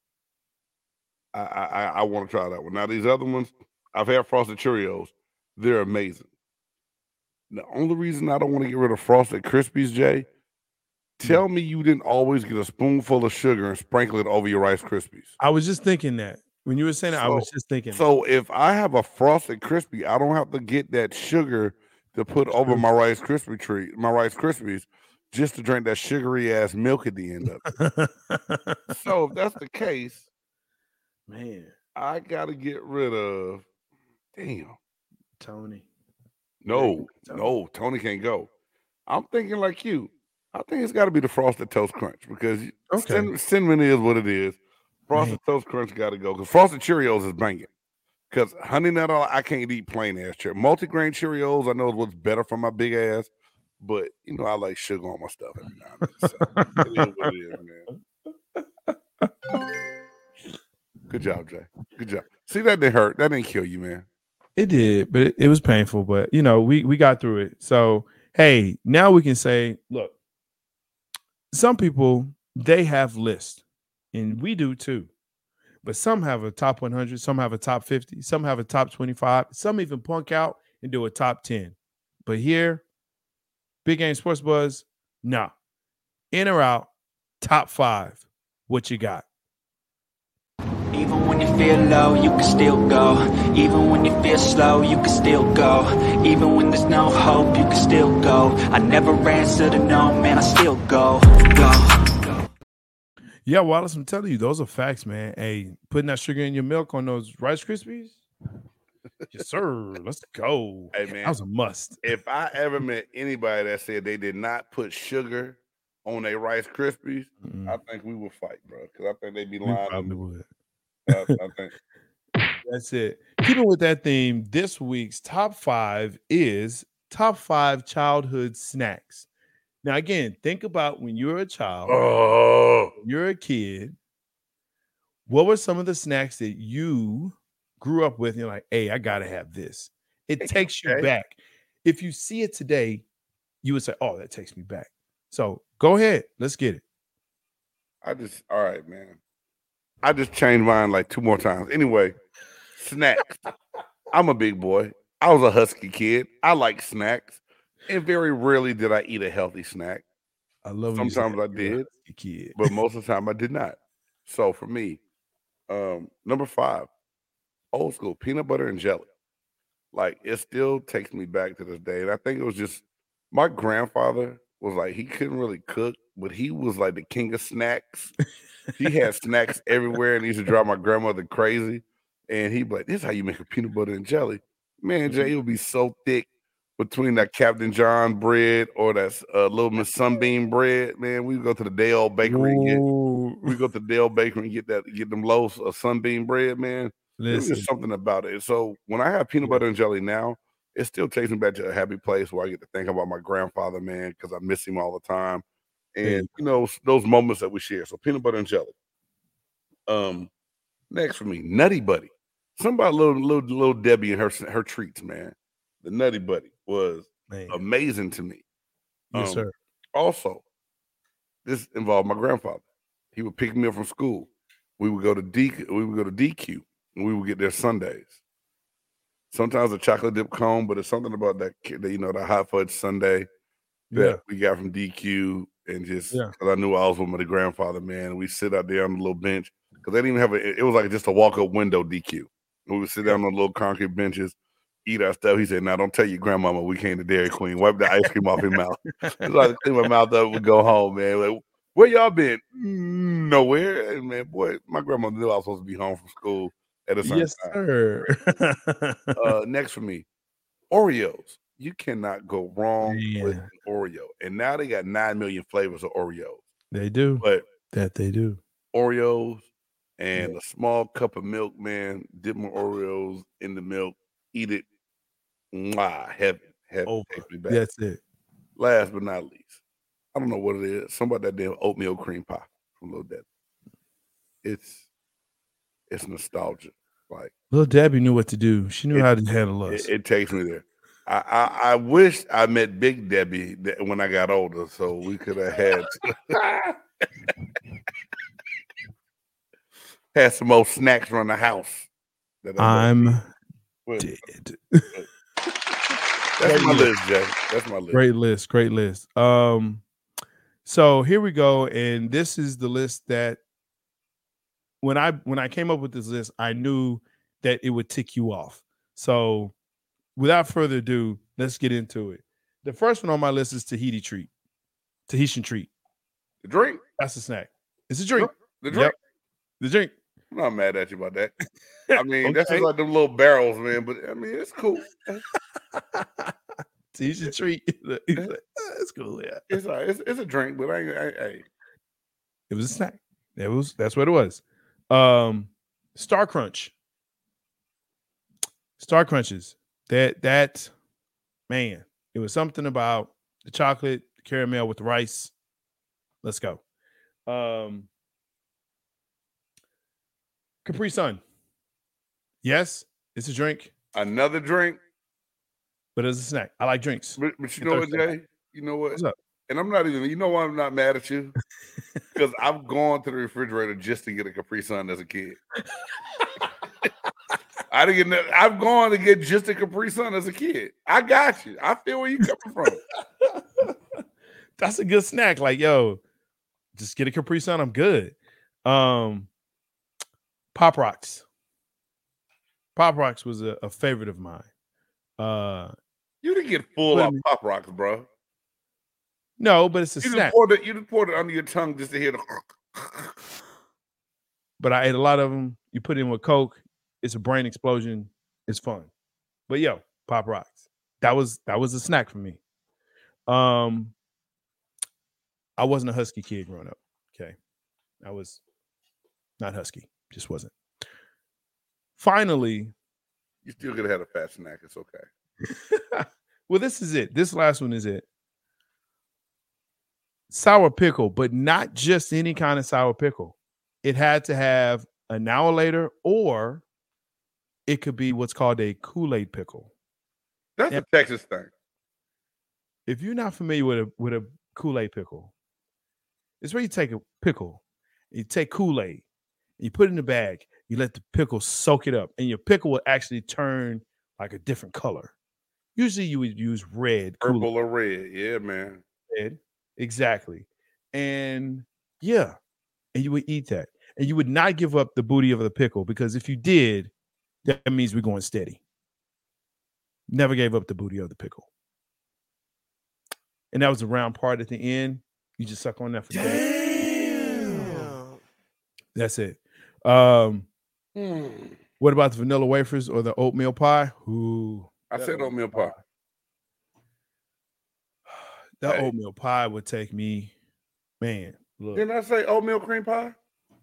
I I, I want to try that one. Now these other ones, I've had Frosted Cheerios. They're amazing. The only reason I don't want to get rid of Frosted Krispies, Jay, tell me you didn't always get a spoonful of sugar and sprinkle it over your Rice Krispies. I was just thinking that. When you were saying that, so, I was just thinking. So that. If I have a Frosted Crispy, I don't have to get that sugar to put over my Rice Krispie treat, my Rice Krispies, just to drink that sugary ass milk at the end of it. So if that's the case, man, I got to get rid of. Damn, Tony. No, Tony. no, Tony can't go. I'm thinking like you. I think it's got to be the Frosted Toast Crunch because okay. cin- cinnamon is what it is. Frosted Man. Toast Crunch got to go because Frosted Cheerios is banging. Because Honey Nut, I can't eat plain ass Cheerios. Multigrain Cheerios, I know is what's better for my big ass, but you know I like sugar on my stuff every now and then. So it is what it is, man. Good job, Jay. Good job. See, that didn't hurt. That didn't kill you, man. It did, but it, it was painful. But you know, we we got through it. So hey, now we can say, look, some people they have lists. And we do too. But some have a top one hundred, some have a top fifty, some have a top twenty-five, some even punk out and do a top ten. But here, Big Game Sports Buzz, nah. In or out, top five. What you got? In Even when you feel low, you can still go. Even when you feel slow, you can still go. Even when there's no hope, you can still go. I never answer to no, man, I still go. Go. Yeah, Wallace, I'm telling you, those are facts, man. Hey, putting that sugar in your milk on those Rice Krispies? Yes, sir. Let's go. Hey, man. That was a must. If I ever met anybody that said they did not put sugar on their Rice Krispies, Mm-mm. I think we would fight, bro. Because I think they'd be We lying. probably would. I, I think. That's it. Keeping with that theme, this week's top five is top five childhood snacks. Now, again, think about when you were a child, Oh, when you're a kid, what were some of the snacks that you grew up with? And you're like, hey, I got to have this. It takes you okay. back. If you see it today, you would say, oh, that takes me back. So go ahead. Let's get it. I just, all right, man. I just changed mine like two more times. Anyway, snacks. I'm a big boy. I was a husky kid. I like snacks. And very rarely did I eat a healthy snack. I love when you say Sometimes I you're a did, husky kid. but most of the time I did not. So for me, um, number five, old school peanut butter and jelly. Like, it still takes me back to this day. And I think it was just my grandfather was like, he couldn't really cook, but he was like the king of snacks. He had snacks everywhere, and he used to drive my grandmother crazy. And he'd be like, this is how you make a peanut butter and jelly. Man, Jay, it would be so thick between that Captain John bread or that uh, Little Miss Sunbeam bread. Man, we would go to the Dale Bakery and get we go to the Dale Bakery and get that get them loaves of Sunbeam bread, man. There's Listen, just something about it. So when I have peanut butter and jelly now, it still takes me back to a happy place where I get to think about my grandfather, man, because I miss him all the time. There you And you know, those moments that we share. So peanut butter and jelly. Um, next for me, Nutty Buddy. Somebody little little little Debbie and her her treats, man. The Nutty Buddy was man. amazing to me. Yes, Um, sir. Also, this involved my grandfather. He would pick me up from school. We would go to D. We would go to D Q, and we would get there Sundays. Sometimes a chocolate dip cone, but it's something about that, you know, the hot fudge sundae that Yeah. we got from D Q, and just Yeah. because I knew I was with my grandfather, man. We sit out there on the little bench because they didn't even have a. It was like just a walk up window D Q. We would sit down on the little concrete benches, eat our stuff. He said, "Now don't tell your grandmama we came to Dairy Queen. Wipe the ice cream off your mouth." So I had to clean my mouth up and go home, man. Like, where y'all been? "Mm, nowhere. And man, boy, my grandmother knew I was supposed to be home from school at a certain Yes, time. sir. Uh, next for me, Oreos. You cannot go wrong with Man. an Oreo. And now they got nine million flavors of Oreos. They do. But That they do. Oreos and a small cup of milk, man, dip my Oreos in the milk, eat it. Mwah, heaven. Heaven Over. takes me back. That's it. Last but not least, I don't know what it is. Something about that damn oatmeal cream pie from Little Debbie. It's it's nostalgia. Like, Little Debbie knew what to do. She knew It- how to handle us. It, it takes me there. I, I I wish I met Big Debbie that when I got older, so we could have had had some more snacks around the house. that I I'm love. But dead. that's my list, Jay. That's my list. Great list. Great list. Um, so here we go, and this is the list that when I when I came up with this list, I knew that it would tick you off. So without further ado, let's get into it. The first one on my list is Tahiti treat. Tahitian treat. The drink, That's a snack. It's a drink. the drink. Yep. The drink. I'm not mad at you about that. I mean, that's Okay. just like them little barrels, man. But I mean, it's cool. Tahitian treat. He's like, "Ah, it's cool. Yeah. It's all right. it's, it's a drink, but I ain't. I, hey, It was a snack. That was that's what it was. Um, Star Crunch. Star Crunches. That that man, it was something about the chocolate, the caramel with the rice. Let's go. Um, Capri Sun. Yes, it's a drink, another drink. but it's a snack. I like drinks. But, but you Get know what, thirsty. Jay? You know what? What's up? And I'm not even. You know why I'm not mad at you? Because I've gone to the refrigerator just to get a Capri Sun as a kid. I didn't get. I've gone to get just a Capri Sun as a kid. I got you. I feel where you coming from. That's a good snack. Like, yo, just get a Capri Sun. I'm good. Um, Pop Rocks. Pop Rocks was a, a favorite of mine. Uh, you didn't get full But- on Pop Rocks, bro. no, but it's a You just snack. poured it. You just poured it under your tongue just to hear the. But I ate a lot of them. You put it in with Coke. It's a brain explosion. It's fun. But yo, Pop Rocks. That was that was a snack for me. Um, I wasn't a husky kid growing up. Okay, I was not husky. Just wasn't. Finally, You still could have had a fat snack. It's okay. well, this is it. This last one is it. Sour pickle, but not just any kind of sour pickle. It had to have a now or later, or it could be what's called a Kool-Aid pickle. That's Yep. a Texas thing. If you're not familiar with a with a Kool-Aid pickle, it's where you take a pickle, you take Kool-Aid, you put it in the bag, you let the pickle soak it up, and your pickle will actually turn like a different color. Usually you would use red, Purple Kool-Aid. or red. Yeah, man. Red. Exactly. And yeah, and you would eat that. And you would not give up the booty of the pickle, because if you did, that means we're going steady. Never gave up the booty of the pickle. And that was the round part at the end. You just suck on that for days. That's it. Um, Mm. what about the vanilla wafers or the oatmeal pie? Ooh, I that said oatmeal pie. That Hey. oatmeal pie would take me, man. Look, Didn't I say oatmeal cream pie?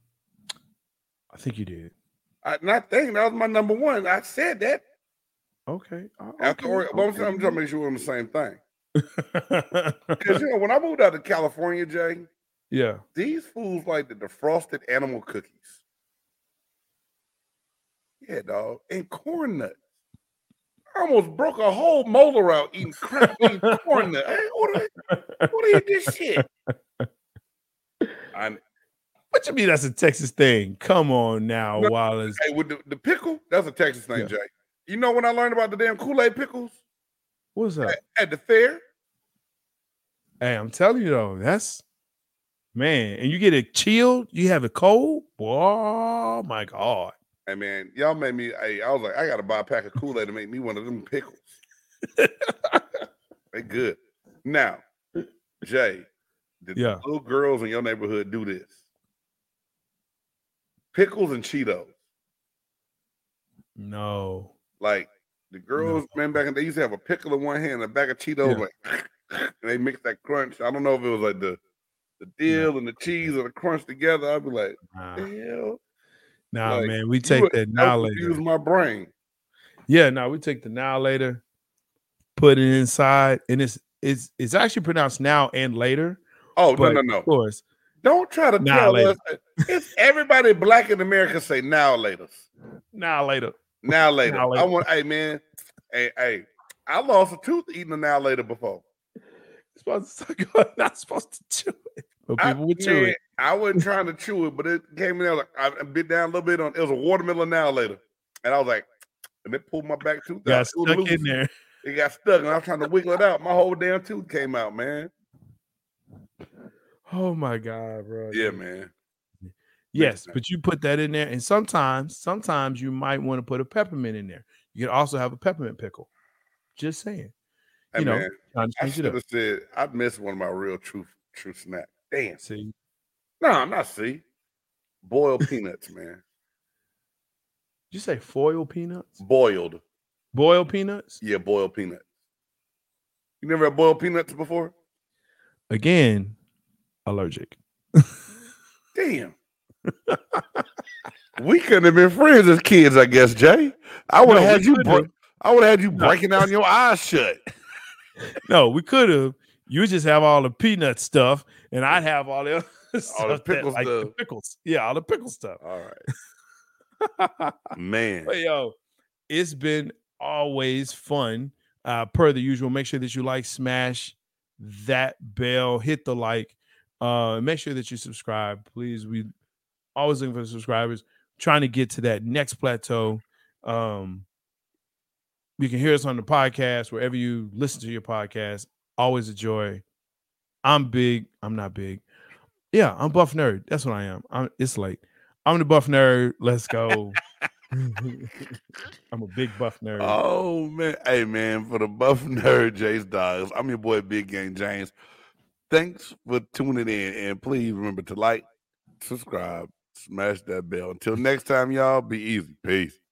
I think you did. I not thinking that was my number one. I said that Okay. uh, after okay, Oreo. But I'm, okay. I'm trying to make sure we're on the same thing. Because you know, when I moved out to California, Jay, yeah. these fools like the defrosted animal cookies. Yeah, dog. And corn nuts. I almost broke a whole molar out eating crap, eating corn nuts. Hey, what are, what are this shit? I, What you mean that's a Texas thing? Come on now, No, Wallace. hey, with the, the pickle, that's a Texas thing, Yeah. Jay. You know when I learned about the damn Kool-Aid pickles What's up? at, at the fair? Hey, I'm telling you though, that's man, and you get it chilled, you have it cold. Oh my God. Hey man, y'all made me. Hey, I was like, I gotta buy a pack of Kool-Aid to make me one of them pickles. They good. Now, Jay, did Yeah. the little girls in your neighborhood do this? Pickles and Cheetos. No. Like the girls, man, back in they used to have a pickle in one hand and a bag of Cheetos, Yeah. like and they mix that crunch. I don't know if it was like the the dill and the cheese or the crunch together. I'd be like, Nah, the hell? nah Like, man, we You take would- that that now would later. confuse my brain. Yeah, no, we take the now later, put it inside, and it's it's it's actually pronounced now and later. Oh, But no, no, no. of course, Don't try to Now tell later. us. It's everybody black in America say now later. now later. Now later. Now I later. want, hey man, hey, hey, I lost a tooth eating a now later before. Supposed to, not supposed to chew it, but I, people would chew man, it. I wasn't trying to chew it, but it came in there like I, I bit down a little bit on it was a watermelon now later. And I was like, and it pulled my back tooth Got out. It was stuck loose. in there. It got stuck, and I was trying to wiggle it out. My whole damn tooth came out, man. Oh my God, bro. Yeah, man. Yes, sense. but you put that in there, and sometimes, sometimes you might want to put a peppermint in there. You can also have a peppermint pickle. Just saying. Hey, You know, man, trying to I change should it up. have said I missed one of my real true true snacks. Damn. See, No, I'm not see. Boiled peanuts, man. did you say foil peanuts? Boiled. Boiled peanuts? Yeah, boiled peanuts. You never had boiled peanuts before? Again, allergic. Damn. We couldn't have been friends as kids, I guess, Jay. I would have No, had we you. couldn't Bre- have. I would have had you No. breaking out your eyes shut. No, we could have. You just have all the peanut stuff, and I'd have all the other stuff that, pickle like the stuff. pickles. Yeah, all the pickle stuff. All right, man. But yo, it's been always fun. Uh, per the usual, make sure that you like, smash that bell, hit the like, uh, make sure that you subscribe, please. We always looking for subscribers, trying to get to that next plateau. Um, you can hear us on the podcast wherever you listen to your podcast. Always a joy. I'm big. I'm not big. Yeah, I'm Buff Nerd. That's what I am. I'm, it's late. I'm the buff nerd. Let's go. I'm a big buff nerd. Oh man, hey man, for the buff nerd, Jace Dogs. I'm your boy, Big Game James. Thanks for tuning in, and please remember to like, subscribe, smash that bell. Until next time, y'all. Be easy. Peace.